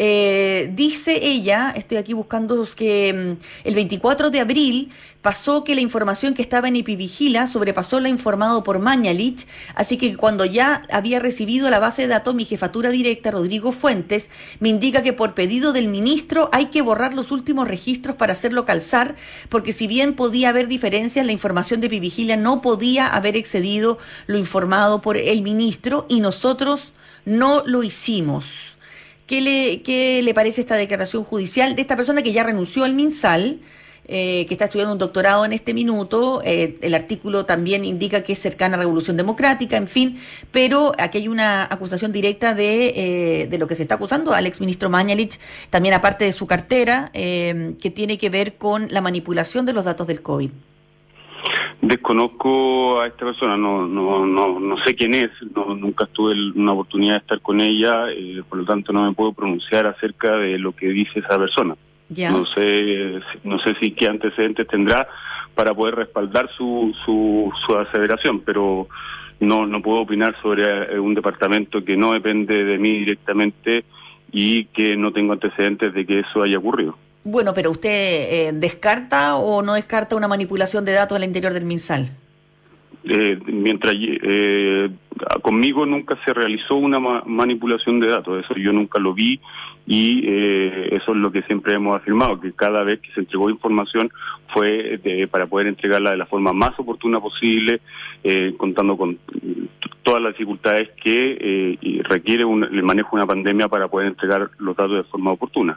Eh, dice ella, estoy aquí buscando que mm, el veinticuatro de abril pasó que la información que estaba en Epivigila sobrepasó la informado por Mañalich, así que cuando ya había recibido la base de datos, mi jefatura directa, Rodrigo Fuentes, me indica que por pedido del ministro hay que borrar los últimos registros para hacerlo calzar, porque si bien podía haber diferencias, la información de Epivigila no podía haber excedido lo informado por el ministro y nosotros no lo hicimos. ¿Qué le, qué le parece esta declaración judicial de esta persona que ya renunció al MinSal? Eh, que está estudiando un doctorado en este minuto, eh, el artículo también indica que es cercana a la Revolución Democrática, en fin, pero aquí hay una acusación directa de, eh, de lo que se está acusando al exministro Mañalich, también aparte de su cartera, eh, que tiene que ver con la manipulación de los datos del COVID. Desconozco a esta persona, no no no no sé quién es, no, nunca tuve una oportunidad de estar con ella, eh, por lo tanto no me puedo pronunciar acerca de lo que dice esa persona. Ya. No sé, no sé si qué antecedentes tendrá para poder respaldar su su, su aseveración, pero no no puedo opinar sobre un departamento que no depende de mí directamente y que no tengo antecedentes de que eso haya ocurrido. Bueno, pero ¿usted eh, descarta o no descarta una manipulación de datos al interior del MinSal? Eh, mientras eh, conmigo nunca se realizó una ma- manipulación de datos, eso yo nunca lo vi y eh, eso es lo que siempre hemos afirmado, que cada vez que se entregó información fue de, para poder entregarla de la forma más oportuna posible, eh, contando con t- todas las dificultades que eh, requiere un, el manejo de una pandemia para poder entregar los datos de forma oportuna.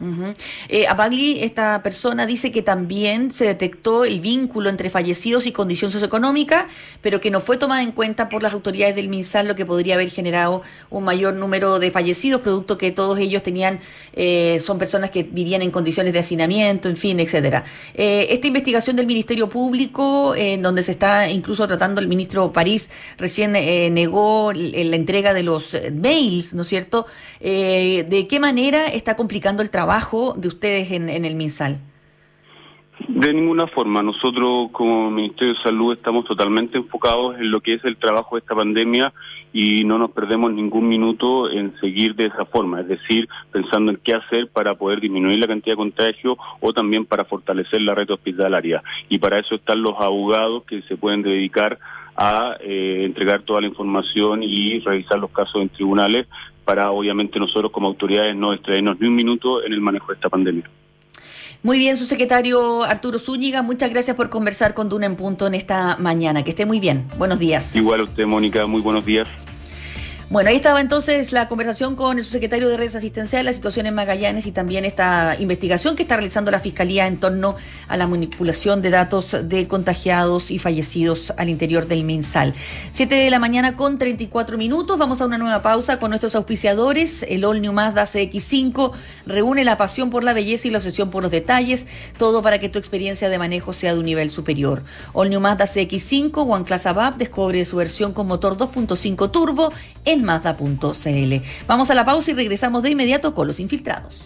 Uh-huh. Eh, Apagli, esta persona dice que también se detectó el vínculo entre fallecidos y condición socioeconómica, pero que no fue tomada en cuenta por las autoridades del MinSal, lo que podría haber generado un mayor número de fallecidos, producto que todos ellos tenían, eh, son personas que vivían en condiciones de hacinamiento, en fin, etcétera. Eh, esta investigación del Ministerio Público, eh, en donde se está incluso tratando, el ministro París recién eh, negó la entrega de los mails, ¿no es cierto? Eh, ¿De qué manera está complicando el trabajo de ustedes en, en el MinSal? De ninguna forma. Nosotros como Ministerio de Salud estamos totalmente enfocados en lo que es el trabajo de esta pandemia y no nos perdemos ningún minuto en seguir de esa forma, es decir, pensando en qué hacer para poder disminuir la cantidad de contagio o también para fortalecer la red hospitalaria. Y para eso están los abogados que se pueden dedicar a eh, entregar toda la información y revisar los casos en tribunales para, obviamente, nosotros como autoridades no extraernos ni un minuto en el manejo de esta pandemia. Muy bien, su secretario Arturo Zúñiga, muchas gracias por conversar con Duna en Punto en esta mañana. Que esté muy bien. Buenos días. Igual a usted, Mónica. Muy buenos días. Bueno, ahí estaba entonces la conversación con el subsecretario de Redes Asistenciales, la situación en Magallanes y también esta investigación que está realizando la Fiscalía en torno a la manipulación de datos de contagiados y fallecidos al interior del MinSal. Siete de la mañana con treinta y cuatro minutos. Vamos a una nueva pausa con nuestros auspiciadores. El All New Mazda C X cinco reúne la pasión por la belleza y la obsesión por los detalles, todo para que tu experiencia de manejo sea de un nivel superior. All New Mazda C X cinco, One Class Above, descubre su versión con motor dos punto cinco turbo en Mazda punto c l. Vamos a la pausa y regresamos de inmediato con los infiltrados.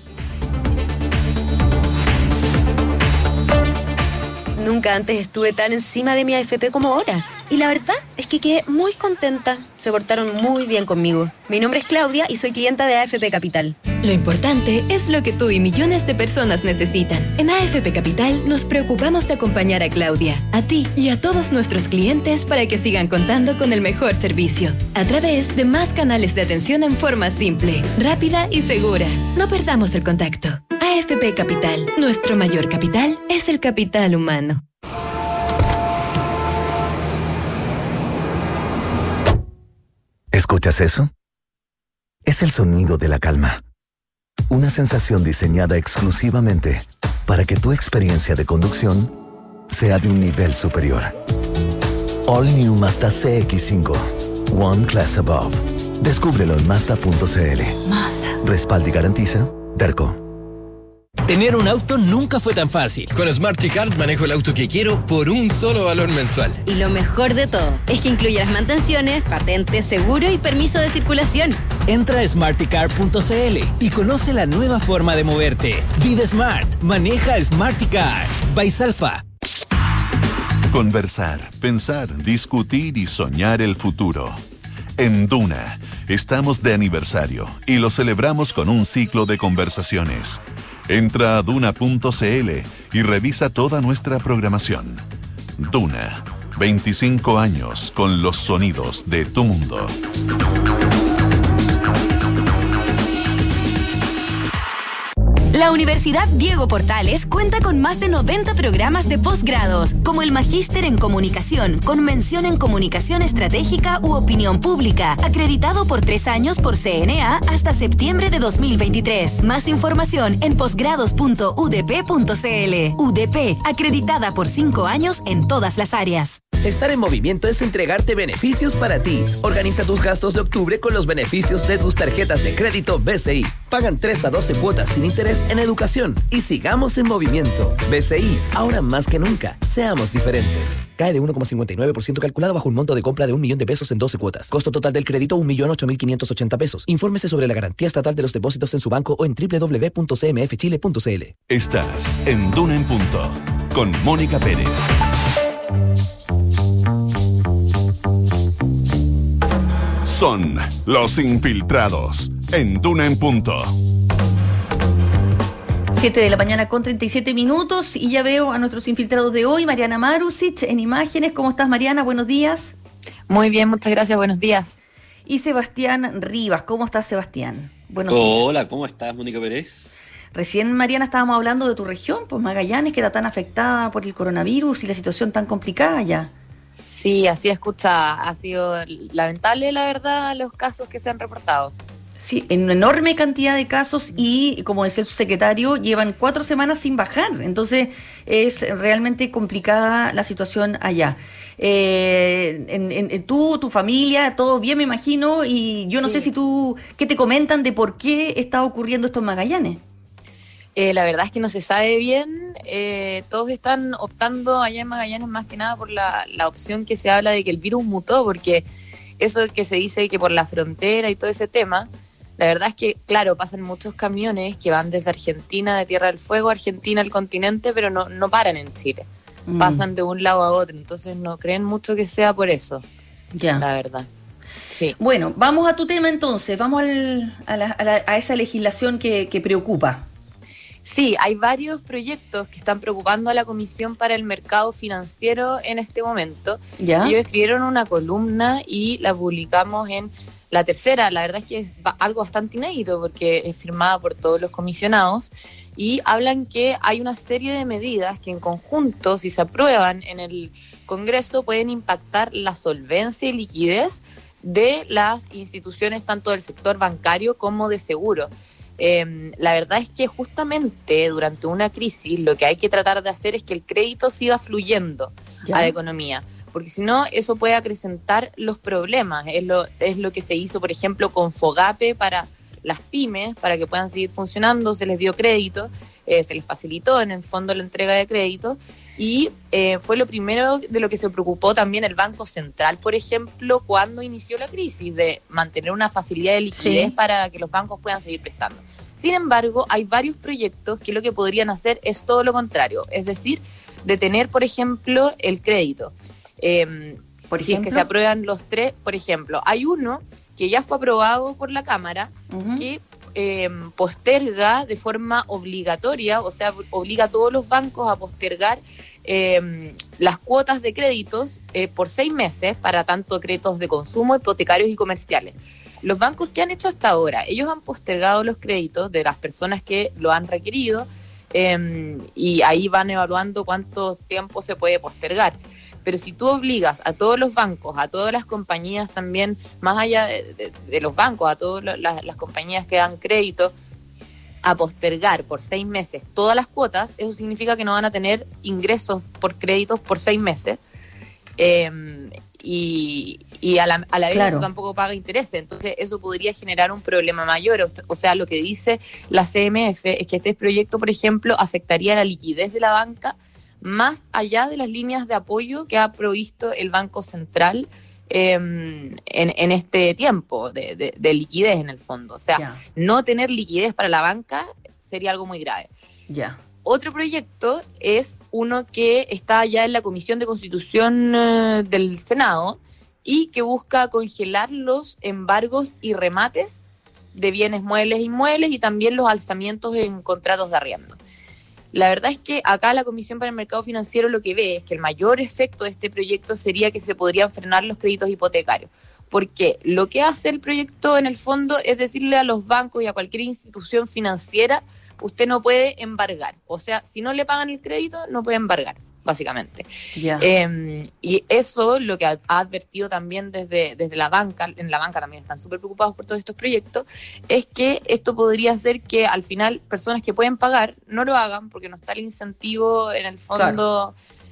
Nunca antes estuve tan encima de mi A F P como ahora. Y la verdad es que quedé muy contenta. Se portaron muy bien conmigo. Mi nombre es Claudia y soy clienta de A F P Capital. Lo importante es lo que tú y millones de personas necesitan. En A F P Capital nos preocupamos de acompañar a Claudia, a ti y a todos nuestros clientes para que sigan contando con el mejor servicio. A través de más canales de atención en forma simple, rápida y segura. No perdamos el contacto. A F P Capital. Nuestro mayor capital es el capital humano. ¿Escuchas eso? Es el sonido de la calma. Una sensación diseñada exclusivamente para que tu experiencia de conducción sea de un nivel superior. All New Mazda C X cinco. One Class Above. Descúbrelo en Mazda punto c l. Mazda. Respalda y garantiza Derco. Tener un auto nunca fue tan fácil. Con SmartyCard manejo el auto que quiero por un solo valor mensual. Y lo mejor de todo es que incluye las mantenciones, patente, seguro y permiso de circulación. Entra a smarty card punto c l y conoce la nueva forma de moverte. Vive Smart. Maneja SmartyCard. By Salfa. Conversar, pensar, discutir y soñar el futuro. En Duna, estamos de aniversario y lo celebramos con un ciclo de conversaciones. Entra a duna punto c l y revisa toda nuestra programación. Duna, veinticinco años con los sonidos de tu mundo. La Universidad Diego Portales cuenta con más de noventa programas de posgrados, como el Magíster en Comunicación, con mención en Comunicación Estratégica u Opinión Pública, acreditado por tres años por C N A hasta septiembre de dos mil veintitrés. Más información en posgrados punto u d p punto c l. U D P, acreditada por cinco años en todas las áreas. Estar en movimiento es entregarte beneficios para ti. Organiza tus gastos de octubre con los beneficios de tus tarjetas de crédito B C I. Pagan tres a doce cuotas sin interés en educación. Y sigamos en movimiento. B C I, ahora más que nunca. Seamos diferentes. Cae de uno coma cincuenta y nueve por ciento calculado bajo un monto de compra de un millón de pesos en doce cuotas. Costo total del crédito un millón ocho mil quinientos ochenta pesos. Infórmese sobre la garantía estatal de los depósitos en su banco o en doble u doble u doble u punto c m f chile punto c l. Estás en Duna en Punto con Mónica Pérez. Son los infiltrados en Duna en Punto. siete de la mañana con treinta y siete minutos y ya veo a nuestros infiltrados de hoy, Mariana Marusic en imágenes. ¿Cómo estás, Mariana? Buenos días. Muy bien, muchas gracias, buenos días. Y Sebastián Rivas, ¿cómo estás, Sebastián? Buenos Hola, días. ¿Cómo estás, Mónica Pérez? Recién, Mariana, estábamos hablando de tu región, pues Magallanes, que está tan afectada por el coronavirus y la situación tan complicada ya. Sí, así escucha, ha sido lamentable, la verdad, los casos que se han reportado. Sí, en una enorme cantidad de casos y, como decía el subsecretario, llevan cuatro semanas sin bajar. Entonces, es realmente complicada la situación allá. Eh, en, en, tú, tu familia, todo bien, me imagino, y yo no sí. sé si tú, ¿qué te comentan de por qué está ocurriendo esto en Magallanes? Eh, la verdad es que no se sabe bien, eh, todos están optando allá en Magallanes más que nada por la, la opción que se habla de que el virus mutó, porque eso que se dice que por la frontera y todo ese tema, la verdad es que, claro, pasan muchos camiones que van desde Argentina, de Tierra del Fuego, Argentina al continente, pero no, no paran en Chile, mm. pasan de un lado a otro, entonces no creen mucho que sea por eso, ya. la verdad. Sí. Bueno, vamos a tu tema entonces, vamos al, a, la, a, la, a esa legislación que, que preocupa. Sí, hay varios proyectos que están preocupando a la Comisión para el Mercado Financiero en este momento. ¿Ya? Ellos escribieron una columna y la publicamos en La Tercera. La verdad es que es algo bastante inédito porque es firmada por todos los comisionados y hablan que hay una serie de medidas que en conjunto, si se aprueban en el Congreso, pueden impactar la solvencia y liquidez de las instituciones tanto del sector bancario como de seguro. Eh, la verdad es que justamente durante una crisis lo que hay que tratar de hacer es que el crédito siga fluyendo ¿Ya? a la economía, porque si no eso puede acrecentar los problemas. Es lo, es lo que se hizo, por ejemplo, con FOGAPE para las pymes, para que puedan seguir funcionando, se les dio crédito, eh, se les facilitó en el fondo la entrega de crédito y eh, fue lo primero de lo que se preocupó también el Banco Central, por ejemplo, cuando inició la crisis, de mantener una facilidad de liquidez sí. para que los bancos puedan seguir prestando. Sin embargo, hay varios proyectos que lo que podrían hacer es todo lo contrario, es decir, detener, por ejemplo, el crédito. Eh, por si ejemplo? es que se aprueban los tres, por ejemplo, hay uno que ya fue aprobado por la Cámara, uh-huh. que eh, posterga de forma obligatoria, o sea, obliga a todos los bancos a postergar eh, las cuotas de créditos eh, por seis meses para tanto créditos de consumo, hipotecarios y comerciales. Los bancos que han hecho hasta ahora, ellos han postergado los créditos de las personas que lo han requerido eh, y ahí van evaluando cuánto tiempo se puede postergar. Pero si tú obligas a todos los bancos, a todas las compañías también, más allá de, de, de los bancos, a todas las, las compañías que dan crédito, a postergar por seis meses todas las cuotas, eso significa que no van a tener ingresos por créditos por seis meses. Eh, y, y a la, a la vez claro. tampoco paga intereses, entonces eso podría generar un problema mayor. O sea, lo que dice la C M F es que este proyecto, por ejemplo, afectaría la liquidez de la banca más allá de las líneas de apoyo que ha provisto el Banco Central eh, en, en este tiempo de, de, de liquidez en el fondo. O sea, yeah. no tener liquidez para la banca sería algo muy grave. Ya. Yeah. Otro proyecto es uno que está ya en la Comisión de Constitución eh, del Senado y que busca congelar los embargos y remates de bienes muebles e inmuebles y también los alzamientos en contratos de arriendo. La verdad es que acá la Comisión para el Mercado Financiero lo que ve es que el mayor efecto de este proyecto sería que se podrían frenar los créditos hipotecarios. Porque lo que hace el proyecto en el fondo es decirle a los bancos y a cualquier institución financiera, usted no puede embargar. O sea, si no le pagan el crédito, no puede embargar, básicamente. Yeah. Eh, y eso lo que ha, ha advertido también desde, desde la banca, en la banca también están súper preocupados por todos estos proyectos, es que esto podría hacer que al final personas que pueden pagar no lo hagan porque no está el incentivo en el fondo... Claro.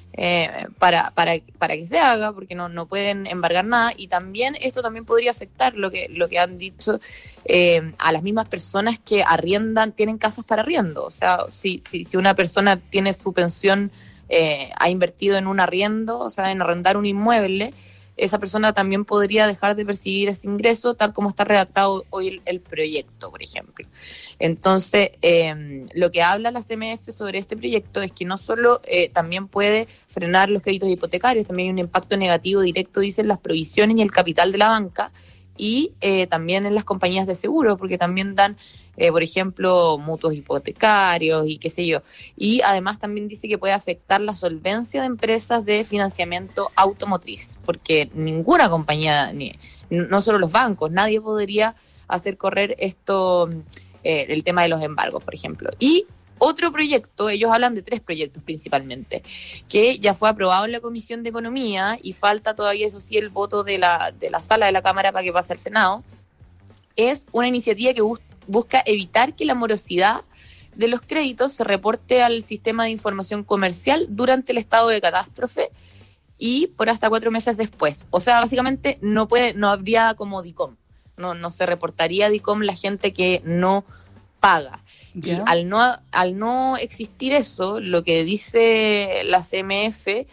Eh, para, para, para que se haga, porque no, no pueden embargar nada, y también esto también podría afectar lo que, lo que han dicho eh, a las mismas personas que arriendan, tienen casas para arriendo. O sea, si, si, si una persona tiene su pensión, eh, ha invertido en un arriendo, o sea, en arrendar un inmueble, esa persona también podría dejar de percibir ese ingreso, tal como está redactado hoy el, el proyecto, por ejemplo. Entonces, eh, lo que habla la C M F sobre este proyecto es que no solo eh, también puede frenar los créditos hipotecarios, también hay un impacto negativo directo, dicen, las provisiones y el capital de la banca, y eh, también en las compañías de seguro, porque también dan, eh, por ejemplo, mutuos hipotecarios y qué sé yo. Y además también dice que puede afectar la solvencia de empresas de financiamiento automotriz, porque ninguna compañía, ni, no solo los bancos, nadie podría hacer correr esto, eh, el tema de los embargos, por ejemplo. Y otro proyecto, ellos hablan de tres proyectos principalmente, que ya fue aprobado en la Comisión de Economía y falta todavía, eso sí, el voto de la, de la sala de la Cámara para que pase al Senado. es una iniciativa que bus- busca evitar que la morosidad de los créditos se reporte al sistema de información comercial durante el estado de catástrofe y por hasta cuatro meses después. O sea, básicamente no puede, no habría como D I C O M, no, no se reportaría D I C O M la gente que no paga. Yeah. Y al no, al no existir eso, lo que dice la C M F,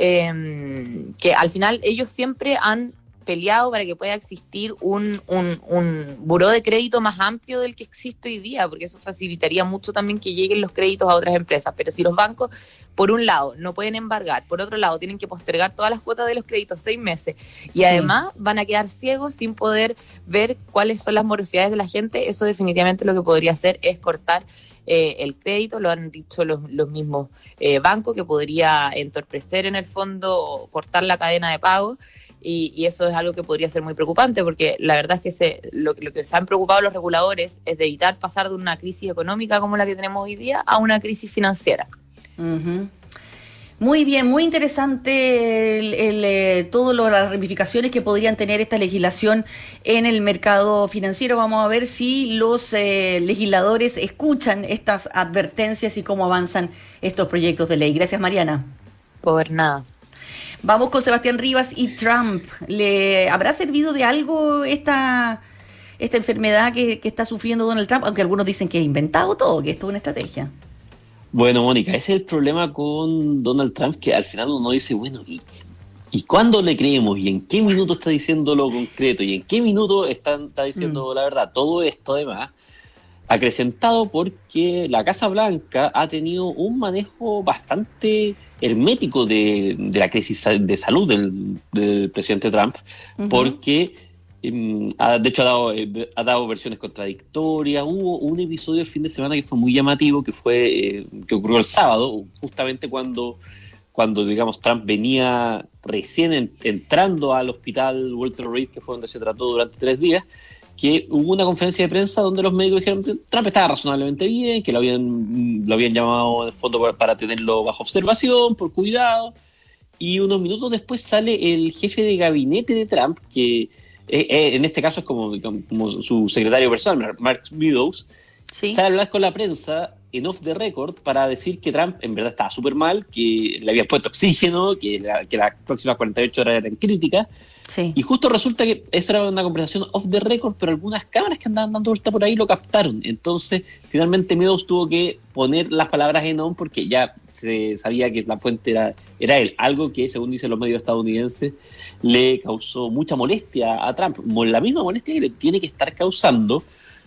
eh, que al final ellos siempre han peleado para que pueda existir un, un, un buró de crédito más amplio del que existe hoy día, porque eso facilitaría mucho también que lleguen los créditos a otras empresas. Pero si los bancos, por un lado, no pueden embargar, por otro lado, tienen que postergar todas las cuotas de los créditos seis meses, y además van a quedar ciegos sin poder ver cuáles son las morosidades de la gente, eso definitivamente lo que podría hacer es cortar eh, el crédito, lo han dicho los, los mismos eh, bancos, que podría entorpecer en el fondo o cortar la cadena de pago. Y, y eso es algo que podría ser muy preocupante, porque la verdad es que se, lo, lo que se han preocupado los reguladores es de evitar pasar de una crisis económica como la que tenemos hoy día a una crisis financiera. Uh-huh. Muy bien, muy interesante el, el, eh, todas las ramificaciones que podrían tener esta legislación en el mercado financiero. Vamos a ver si los eh, legisladores escuchan estas advertencias y cómo avanzan estos proyectos de ley. Gracias, Mariana. Por nada. Vamos con Sebastián Rivas y Trump. ¿Le habrá servido de algo esta, esta enfermedad que, que está sufriendo Donald Trump? Aunque algunos dicen que ha inventado todo, que es toda una estrategia. Bueno, Mónica, ese es el problema con Donald Trump, que al final uno dice, bueno, ¿y, ¿y cuándo le creemos? ¿Y en qué minuto está diciendo lo concreto? ¿Y en qué minuto está, está diciendo mm. la verdad? Todo esto, además, acrecentado porque la Casa Blanca ha tenido un manejo bastante hermético de, de la crisis de salud del, del presidente Trump, uh-huh. porque um, ha, de hecho ha dado, eh, ha dado versiones contradictorias. Hubo un episodio el fin de semana que fue muy llamativo, que fue eh, que ocurrió el sábado, justamente cuando, cuando digamos Trump venía recién en, entrando al hospital Walter Reed, que fue donde se trató durante tres días, que hubo una conferencia de prensa donde los médicos dijeron que Trump estaba razonablemente bien, que lo habían, lo habían llamado de fondo para, para tenerlo bajo observación, por cuidado, y unos minutos después sale el jefe de gabinete de Trump, que eh, eh, en este caso es como, como su secretario personal, Mark Meadows, ¿sí? Sale a hablar con la prensa en off the record para decir que Trump en verdad estaba súper mal, que le habían puesto oxígeno, que, la, que las próximas cuarenta y ocho horas eran críticas. Sí. Y justo resulta que esa era una conversación off the record, pero algunas cámaras que andaban dando vuelta por ahí lo captaron. Entonces, finalmente Meadows tuvo que poner las palabras en on porque ya se sabía que la fuente era, era él. Algo que, según dicen los medios estadounidenses, le causó mucha molestia a Trump. La misma molestia que le tiene que estar causando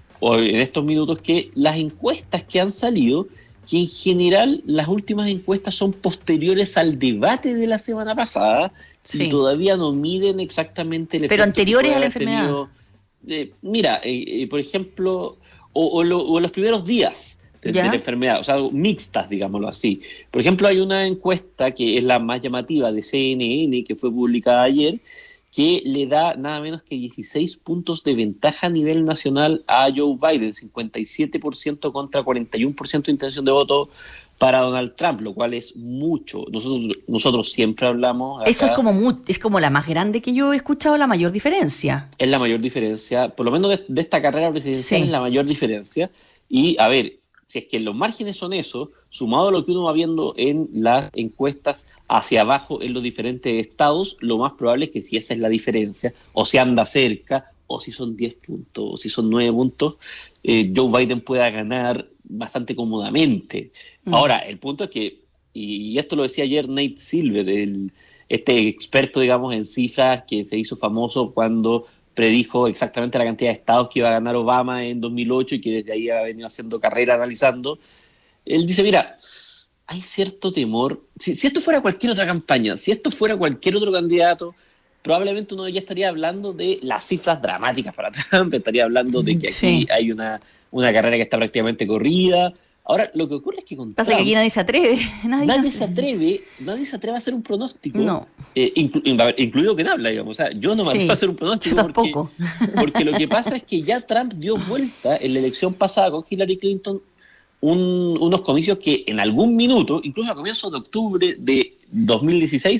en estos minutos que las encuestas que han salido, que en general las últimas encuestas son posteriores al debate de la semana pasada, sí. y todavía no miden exactamente el efecto. Pero anteriores a la enfermedad. Tenido, eh, mira, eh, eh, por ejemplo, o, o, lo, o los primeros días de, de la enfermedad, o sea, mixtas, digámoslo así. Por ejemplo, hay una encuesta que es la más llamativa de C N N, que fue publicada ayer, que le da nada menos que dieciséis puntos de ventaja a nivel nacional a Joe Biden, cincuenta y siete por ciento contra cuarenta y uno por ciento de intención de voto para Donald Trump, lo cual es mucho. Nosotros nosotros siempre hablamos acá, eso es como muy, es como la más grande que yo he escuchado, la mayor diferencia. Es la mayor diferencia, por lo menos de, de esta carrera presidencial, sí. es la mayor diferencia. Y a ver, si es que los márgenes son eso, sumado a lo que uno va viendo en las encuestas hacia abajo en los diferentes estados, lo más probable es que si esa es la diferencia, o si anda cerca, o si son diez puntos, o si son nueve puntos, eh, Joe Biden pueda ganar bastante cómodamente. Mm. Ahora, el punto es que, y esto lo decía ayer Nate Silver, el, este experto, digamos, en cifras que se hizo famoso cuando predijo exactamente la cantidad de estados que iba a ganar Obama en dos mil ocho y que desde ahí ha venido haciendo carrera analizando. Él dice, mira, hay cierto temor. Si, si esto fuera cualquier otra campaña, si esto fuera cualquier otro candidato, probablemente uno ya estaría hablando de las cifras dramáticas para Trump, estaría hablando de que aquí sí. hay una, una carrera que está prácticamente corrida. Ahora, lo que ocurre es que con Pasa Trump, que aquí nadie se atreve. Nadie, nadie se atreve, nadie se atreve a hacer un pronóstico, no. eh, inclu- incluido quien habla, digamos. O sea, yo no me atrevo sí, a hacer un pronóstico. Yo tampoco. Porque, porque lo que pasa es que ya Trump dio vuelta en la elección pasada con Hillary Clinton un, unos comicios que en algún minuto, incluso a comienzos de octubre de dos mil dieciséis,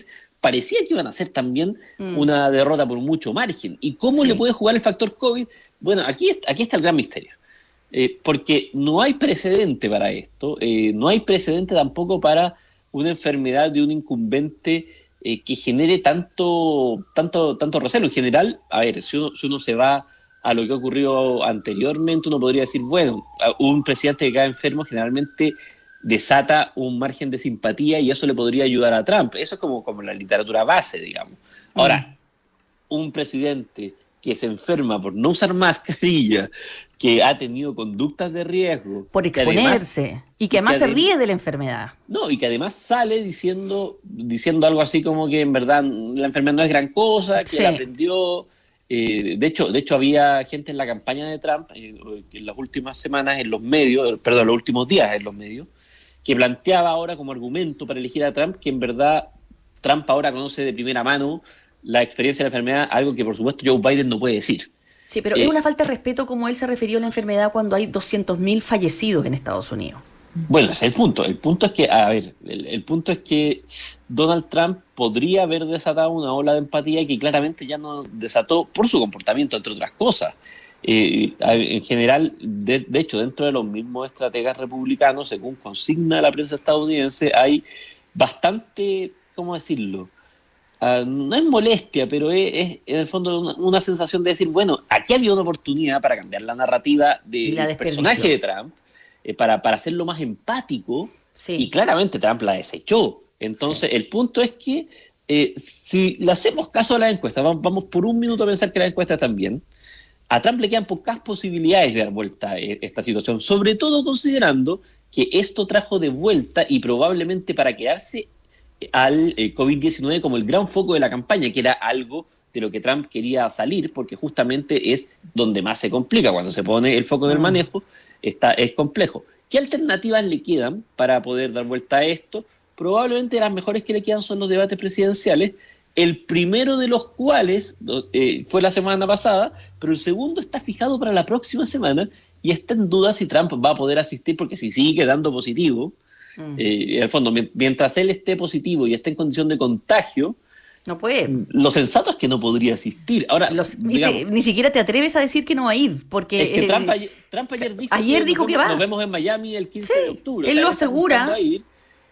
parecía que iban a ser también Mm. una derrota por mucho margen. ¿Y cómo Sí. le puede jugar el factor COVID? Bueno, aquí, aquí está el gran misterio. Eh, porque no hay precedente para esto, eh, no hay precedente tampoco para una enfermedad de un incumbente eh, que genere tanto, tanto, tanto recelo. En general, a ver, si uno, si uno se va a lo que ha ocurrido anteriormente, uno podría decir, bueno, un presidente que cae enfermo generalmente desata un margen de simpatía y eso le podría ayudar a Trump. Eso es como, como la literatura base, digamos. Ahora, mm. un presidente que se enferma por no usar mascarilla, que ha tenido conductas de riesgo. Por exponerse. Además, y que además y que se ríe de la enfermedad. No, y que además sale diciendo, diciendo algo así como que en verdad la enfermedad no es gran cosa, que sí. la aprendió. Eh, de hecho, de hecho, había gente en la campaña de Trump, eh, en las últimas semanas en los medios, perdón, los últimos días en los medios, que planteaba ahora como argumento para elegir a Trump que en verdad Trump ahora conoce de primera mano la experiencia de la enfermedad, algo que por supuesto Joe Biden no puede decir. Sí, pero eh, es una falta de respeto como él se refirió a la enfermedad cuando hay doscientos mil fallecidos en Estados Unidos. Bueno, ese es el punto. El punto es que, a ver, el, el punto es que Donald Trump podría haber desatado una ola de empatía que claramente ya no desató por su comportamiento, entre otras cosas. Eh, en general, de, de hecho, dentro de los mismos estrategas republicanos, según consigna la prensa estadounidense, hay bastante, ¿cómo decirlo? Uh, no es molestia, pero es, es en el fondo una, una sensación de decir, bueno, aquí había una oportunidad para cambiar la narrativa del de personaje de Trump, eh, para, para hacerlo más empático, sí. y claramente Trump la desechó. Entonces, sí. el punto es que eh, si le hacemos caso a la encuesta, vamos, vamos por un minuto a pensar que la encuesta también, a Trump le quedan pocas posibilidades de dar vuelta a esta situación, sobre todo considerando que esto trajo de vuelta y probablemente para quedarse al eh, COVID diecinueve como el gran foco de la campaña, que era algo de lo que Trump quería salir, porque justamente es donde más se complica. Cuando se pone el foco en el manejo, está, es complejo. ¿Qué alternativas le quedan para poder dar vuelta a esto? Probablemente las mejores que le quedan son los debates presidenciales, el primero de los cuales eh, fue la semana pasada, pero el segundo está fijado para la próxima semana y está en duda si Trump va a poder asistir, porque si sigue quedando positivo, Mm. Eh, en el fondo, mientras él esté positivo y esté en condición de contagio, no puede. Lo sensato es que no podría asistir. Ahora, Los, digamos, ni siquiera te atreves a decir que no va a ir, porque es que eh, Trump, ayer, Trump ayer dijo, ayer que, dijo nos que vemos, va. Nos vemos en Miami el quince sí, de octubre. Él o sea, lo asegura. A ir,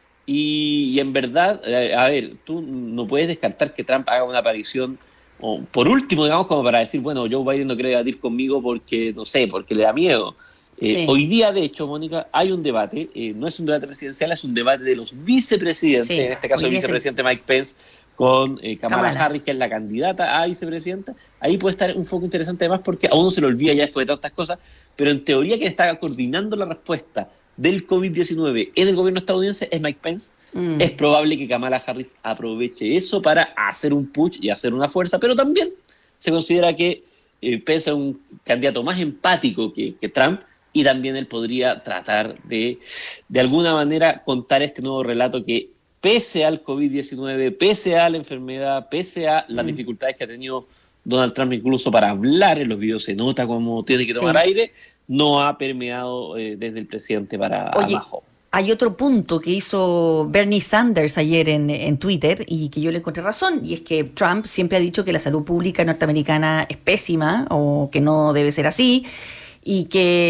y, y en verdad, eh, a ver, tú no puedes descartar que Trump haga una aparición, o por último, digamos, como para decir, bueno, Joe Biden no quiere debatir conmigo porque, no sé, porque le da miedo. Eh, sí. Hoy día, de hecho, Mónica, hay un debate, eh, no es un debate presidencial, es un debate de los vicepresidentes, sí, en este caso el vicepresidente Mike Pence con eh, Kamala, Kamala Harris, que es la candidata a vicepresidenta. Ahí puede estar un foco interesante además porque a uno se le olvida ya después de tantas cosas, pero en teoría quien está coordinando la respuesta del COVID diecinueve en el gobierno estadounidense es Mike Pence. Mm. Es probable que Kamala Harris aproveche eso para hacer un push y hacer una fuerza, pero también se considera que eh, Pence es un candidato más empático que, que Trump, y también él podría tratar de, de alguna manera, contar este nuevo relato que, pese al COVID diecinueve, pese a la enfermedad, pese a las mm. dificultades que ha tenido Donald Trump incluso para hablar, en los videos se nota cómo tiene que tomar sí. aire, no ha permeado eh, desde el presidente para Oye, abajo. Hay otro punto que hizo Bernie Sanders ayer en, en Twitter y que yo le encontré razón, y es que Trump siempre ha dicho que la salud pública norteamericana es pésima o que no debe ser así, y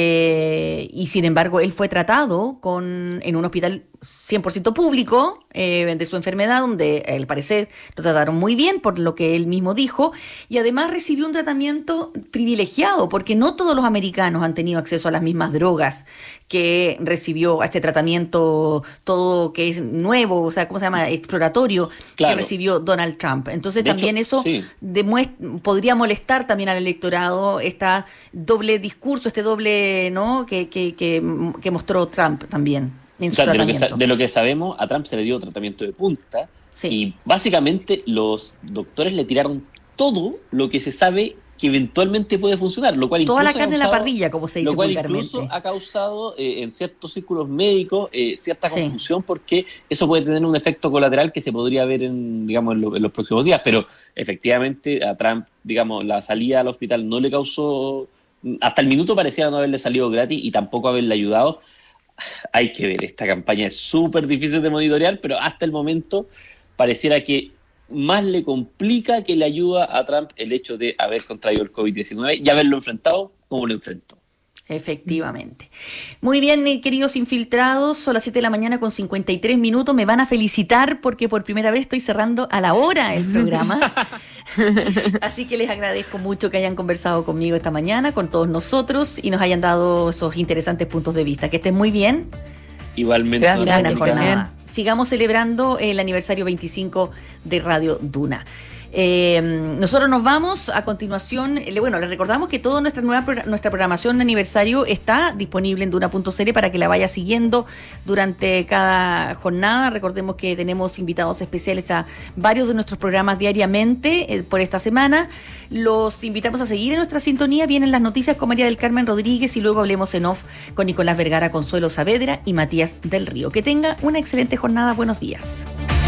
que y sin embargo él fue tratado con en un hospital cien por ciento público eh, de su enfermedad, donde al parecer lo trataron muy bien por lo que él mismo dijo, y además recibió un tratamiento privilegiado porque no todos los americanos han tenido acceso a las mismas drogas que recibió, a este tratamiento todo que es nuevo, o sea, ¿cómo se llama? Exploratorio, claro, que recibió Donald Trump. Entonces de también hecho, eso sí. demuestra, podría molestar también al electorado esta doble discurso, este doble, ¿no? que, que, que, que mostró Trump también. O sea, de, lo que, de lo que sabemos, a Trump se le dio tratamiento de punta, sí. y básicamente los doctores le tiraron todo lo que se sabe que eventualmente puede funcionar, lo cual toda incluso la carne causado, en la parrilla, como se dice lo cual vulgarmente. Incluso ha causado eh, en ciertos círculos médicos eh, cierta sí. confusión, porque eso puede tener un efecto colateral que se podría ver en, digamos, en, lo, en los próximos días, pero efectivamente a Trump, digamos, la salida al hospital no le causó, hasta el minuto parecía no haberle salido gratis y tampoco haberle ayudado. Hay que ver, esta campaña es súper difícil de monitorear, pero hasta el momento pareciera que más le complica que le ayuda a Trump el hecho de haber contraído el COVID diecinueve y haberlo enfrentado como lo enfrentó. Efectivamente. Muy bien, queridos infiltrados, son las siete de la mañana con cincuenta y tres minutos. Me van a felicitar porque por primera vez estoy cerrando a la hora el programa. Así que les agradezco mucho que hayan conversado conmigo esta mañana, con todos nosotros, y nos hayan dado esos interesantes puntos de vista. Que estén muy bien. Igualmente. Gracias, jornada. Sigamos celebrando el aniversario veinticinco de Radio Duna. Eh, nosotros nos vamos a continuación. Bueno, les recordamos que toda nuestra nueva nuestra programación de aniversario está disponible en duna punto c l para que la vaya siguiendo durante cada jornada. Recordemos que tenemos invitados especiales a varios de nuestros programas diariamente eh, por esta semana. Los invitamos a seguir en nuestra sintonía. Vienen las noticias con María del Carmen Rodríguez y luego hablemos en off con Nicolás Vergara, Consuelo Saavedra y Matías del Río. Que tenga una excelente jornada. Buenos días.